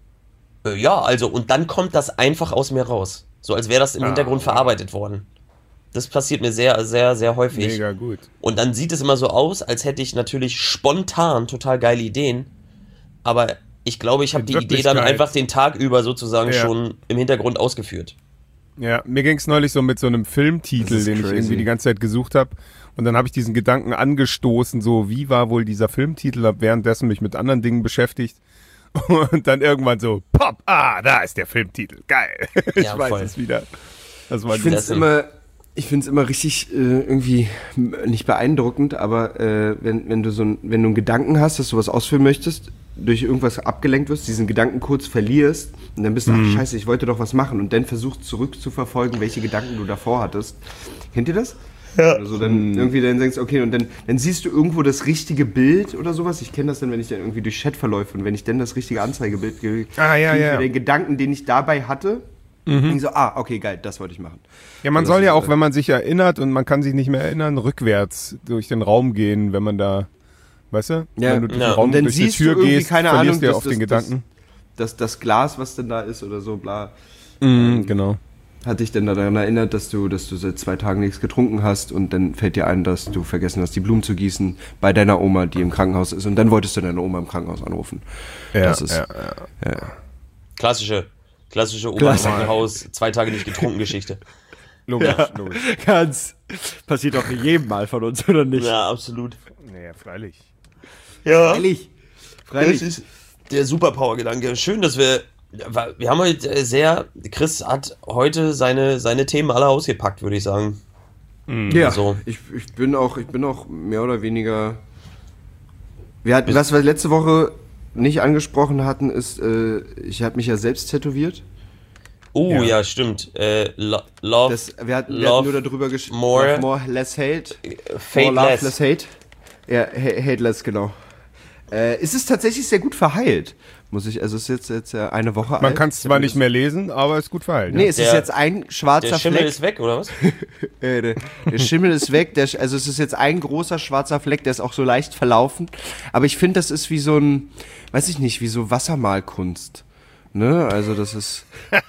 Äh, ja, also, und dann kommt das einfach aus mir raus. So als wäre das im Ah, Hintergrund verarbeitet worden. Das passiert mir sehr, sehr, sehr häufig. Mega gut. Und dann sieht es immer so aus, als hätte ich natürlich spontan total geile Ideen, aber ich glaube, ich habe In die Idee dann Wirklichkeit- einfach den Tag über sozusagen Ja. schon im Hintergrund ausgeführt. Ja, mir ging es neulich so mit so einem Filmtitel, Das ist den ich crazy. irgendwie die ganze Zeit gesucht habe. Und dann habe ich diesen Gedanken angestoßen, so wie war wohl dieser Filmtitel, habe währenddessen mich mit anderen Dingen beschäftigt. Und dann irgendwann so, pop, ah, da ist der Filmtitel, geil. Ich Ja, weiß voll. es wieder. Das war Ich finde gut. es immer, ich find's immer richtig äh, irgendwie m- nicht beeindruckend, aber äh, wenn, wenn, du so ein, wenn du einen Gedanken hast, dass du was ausführen möchtest, durch irgendwas abgelenkt wirst, diesen Gedanken kurz verlierst und dann bist du, ach scheiße, ich wollte doch was machen und dann versuchst zurückzuverfolgen, welche Gedanken du davor hattest. Kennt ihr das? Ja. Oder so, dann irgendwie dann denkst, okay, und dann, dann siehst du irgendwo das richtige Bild oder sowas. Ich kenne das dann, wenn ich dann irgendwie durch Chatverläufe und wenn ich dann das richtige Anzeigebild kriege, Ah, ja, krieg ich ja. wieder den Gedanken, den ich dabei hatte, mhm. so, ah, okay, geil, das wollte ich machen. Ja, man Das soll ja ist, auch, äh, wenn man sich erinnert und man kann sich nicht mehr erinnern, rückwärts durch den Raum gehen, wenn man da, weißt du? Ja. Wenn du durch Ja. den Raum Und dann durch die siehst du Tür irgendwie, gehst, keine verlierst Ahnung, du ja dass auf das- den Gedanken. Das, das Glas, was denn da ist oder so, bla. Mhm, genau. Hat dich denn daran erinnert, dass du, dass du seit zwei Tagen nichts getrunken hast und dann fällt dir ein, dass du vergessen hast, die Blumen zu gießen bei deiner Oma, die im Krankenhaus ist und dann wolltest du deine Oma im Krankenhaus anrufen. Ja, das ist, ja, ja. Klassische, klassische Oma im Klasse. Krankenhaus, zwei Tage nicht getrunken Geschichte. Logisch, logisch. Ganz. Passiert doch jedem Mal von uns, oder nicht? Ja, absolut. Naja, freilich. Ja, Freilich. das Freilich. ist der Superpower-Gedanke. Schön, dass wir, wir haben heute äh, sehr, Chris hat heute seine, seine Themen alle ausgepackt, würde ich sagen. Ja, So. ich, ich bin auch, ich bin auch mehr oder weniger. Wir hatten, was wir letzte Woche nicht angesprochen hatten, ist, äh, ich habe mich ja selbst tätowiert. Oh, Ja. ja, stimmt. Äh, lo love, Das, wir hatten, wir love hatten nur darüber gesprochen. more, more, less hate. fate More love, less. less hate. Ja, ha- hate less, genau. Äh, es ist tatsächlich sehr gut verheilt. Muss ich, also es ist jetzt, jetzt ja eine Woche alt. Man kann es zwar nicht mehr lesen, aber ist gut verhalten. Nee, ja. es ist Der- jetzt ein schwarzer Der Schimmel Fleck. ist weg, oder was? Äh, der, der Schimmel ist weg, der, also es ist jetzt ein großer schwarzer Fleck, der ist auch so leicht verlaufen. Aber ich finde, das ist wie so ein, weiß ich nicht, wie so Wassermalkunst. Ne? Also das ist.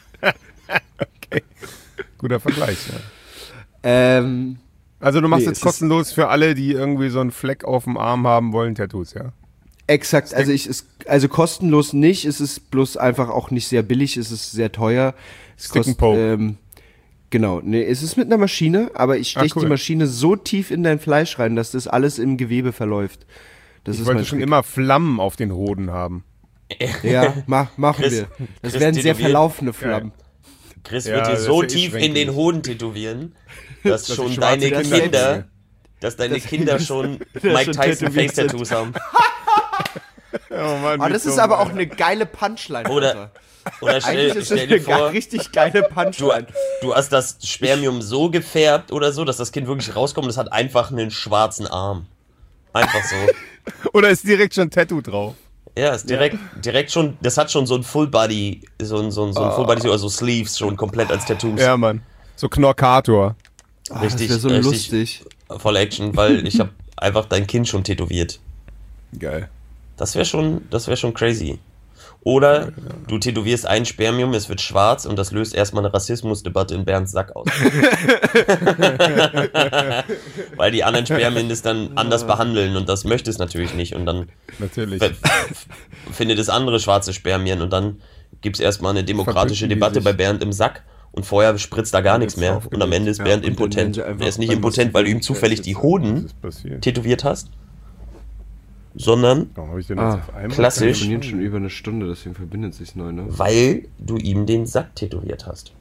Okay. Guter Vergleich. Ja. Ähm, Also du machst Nee, jetzt es ist- kostenlos für alle, die irgendwie so einen Fleck auf dem Arm haben wollen, Tattoos, ja? exakt, also ich ist, also kostenlos nicht, es ist bloß einfach auch nicht sehr billig, es ist sehr teuer. Es Stick and kostet, Poke. ähm, genau, nee, es ist mit einer Maschine, aber ich Ah, steche cool. die Maschine so tief in dein Fleisch rein, dass das alles im Gewebe verläuft. Das Ich ist wollte mein schon Trick. immer Flammen auf den Hoden haben. Ja, mach, machen Chris- wir. Das Chris werden sehr tätowiert. verlaufene Flammen. Chris Ja, wird dir das so ist ja eh tief in den schrecklich. Hoden tätowieren, dass Dass schon ich schwarze deine Kinder Kinder, kriege. dass deine Das- Kinder schon das Mike schon Tyson tätowiert sind. Face-Tattoos haben. Oh Mann, Aber wie das ist dumm, aber auch Alter. eine geile Punchline. Oder, Alter. oder stell, Eigentlich ist das stell eine dir gar, vor, richtig geile du, Punchline. du hast das Spermium so gefärbt oder so, dass das Kind wirklich rauskommt und es hat einfach einen schwarzen Arm. Einfach so. Oder ist direkt schon Tattoo drauf? Ja, ist direkt, direkt schon, das hat schon so ein Full Body, so ein, so ein, so ein Full Body, also Sleeves schon komplett als Tattoos. Ja, Mann. So Knorkator. Ah, richtig, das wäre so richtig lustig. voll Action, weil ich habe einfach dein Kind schon tätowiert. Geil. Das wäre schon, das wäre schon crazy. Oder du tätowierst ein Spermium, es wird schwarz und das löst erstmal eine Rassismusdebatte in Bernds Sack aus. Weil die anderen Spermien es dann anders behandeln und das möchte es natürlich nicht. Und dann Natürlich. f- f- findet es andere schwarze Spermien und dann gibt es erstmal eine demokratische Verbünden die Debatte sich. bei Bernd im Sack und vorher spritzt da gar nichts mehr. aufgelegt. Und am Ende ist Ja, Bernd und dann werden impotent. sie einfach- Er ist nicht dann impotent, weil du ihm musst du- zufällig die Was Hoden ist passiert? tätowiert hast, sondern Warum habe ich den Ah, jetzt auf einmal? Wir klassisch. telefonieren schon über eine Stunde, deswegen verbindet sich neu, ne? weil du ihm den Sack tätowiert hast.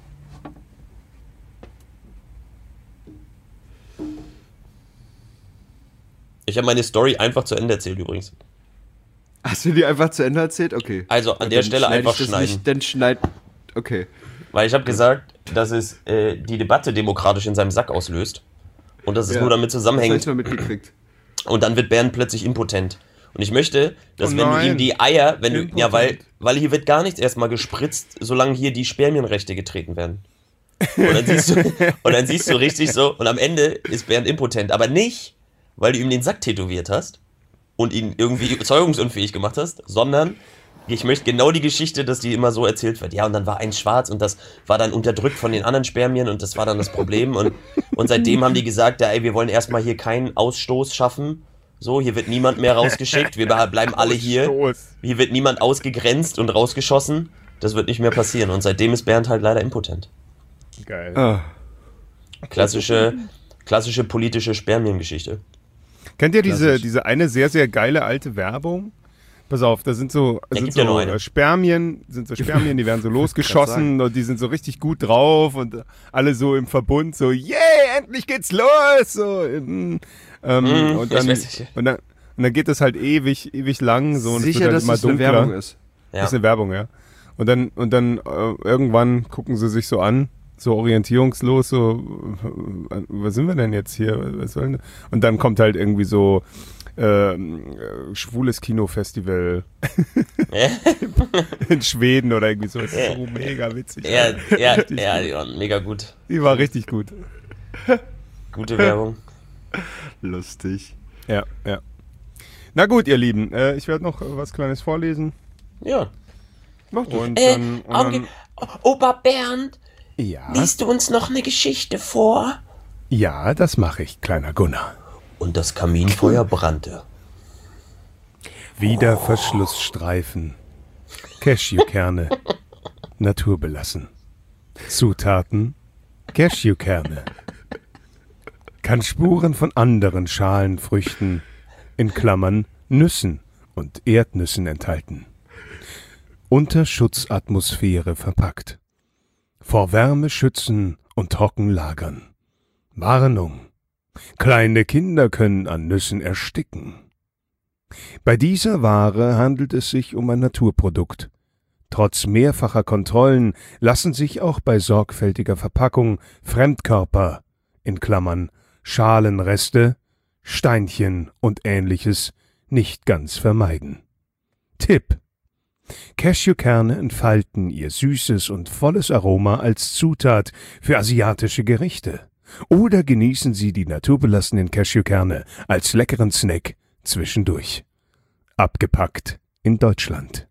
Ich habe meine Story einfach zu Ende erzählt übrigens. Hast du die einfach zu Ende erzählt? Okay. Also an Dann der Stelle schneid ich einfach das schneiden. Nicht, dann schneid. Okay. Weil ich habe gesagt, dass es äh, die Debatte demokratisch in seinem Sack auslöst. Und dass es Ja. nur damit Das hab zusammenhängt. ich noch mitgekriegt. Und dann wird Bernd plötzlich impotent. Und ich möchte, dass Oh wenn du nein. ihm die Eier, wenn du, Impotent. ja, weil, weil hier wird gar nichts erstmal gespritzt, solange hier die Spermienrechte getreten werden. Und dann siehst du, und dann siehst du richtig so, und am Ende ist Bernd impotent, aber nicht, weil du ihm den Sack tätowiert hast und ihn irgendwie zeugungsunfähig gemacht hast, sondern ich möchte genau die Geschichte, dass die immer so erzählt wird. Ja, und dann war eins schwarz und das war dann unterdrückt von den anderen Spermien und das war dann das Problem. Und, und seitdem haben die gesagt, ja, ey, wir wollen erstmal hier keinen Ausstoß schaffen. So, hier wird niemand mehr rausgeschickt, wir bleiben alle hier. Ausstoß. Hier wird niemand ausgegrenzt und rausgeschossen. Das wird nicht mehr passieren. Und seitdem ist Bernd halt leider impotent. Geil. Ah. Klassische, klassische politische Spermiengeschichte. Kennt ihr diese, Klassisch. diese eine sehr, sehr geile alte Werbung? Pass auf, da sind so, sind gibt ja so nur eine. äh, Spermien, sind so Spermien, die werden so losgeschossen und die sind so richtig gut drauf und äh, alle so im Verbund so, yay, endlich geht's los! So, ähm, ähm, Mm, und, ich dann, weiß nicht. und, dann, und dann geht das halt ewig, ewig lang so und Sicher, es dass wird halt das immer eine dunkler. Werbung ist. Ja. Das ist eine Werbung, ja. Und dann, und dann äh, irgendwann gucken sie sich so an, so orientierungslos, so, äh, was sind wir denn jetzt hier? Was soll denn? Und dann kommt halt irgendwie so ähm, äh, schwules Kinofestival in Schweden oder irgendwie so. Das ist so mega witzig. Ja, ja, Richtig ja, gut. ja, mega gut. Die war richtig gut. Gute Werbung. Lustig. Ja, ja. Na gut, ihr Lieben, äh, ich werde noch äh, was Kleines vorlesen. Ja. Und Äh, dann, und Onkel, dann Opa Bernd, ja, liest du uns noch eine Geschichte vor? ja, das mache ich, kleiner Gunnar. Und das Kaminfeuer brannte. Wieder Verschlussstreifen, Cashewkerne, naturbelassen. Zutaten, Cashewkerne. Kann Spuren von anderen Schalenfrüchten, in Klammern Nüssen und Erdnüssen enthalten. Unter Schutzatmosphäre verpackt. Vor Wärme schützen und trocken lagern. Warnung. Kleine Kinder können an Nüssen ersticken. Bei dieser Ware handelt es sich um ein Naturprodukt. Trotz mehrfacher Kontrollen lassen sich auch bei sorgfältiger Verpackung Fremdkörper, in Klammern Schalenreste, Steinchen und Ähnliches, nicht ganz vermeiden. Tipp: Cashewkerne entfalten ihr süßes und volles Aroma als Zutat für asiatische Gerichte. Oder genießen Sie die naturbelassenen Cashewkerne als leckeren Snack zwischendurch. Abgepackt in Deutschland.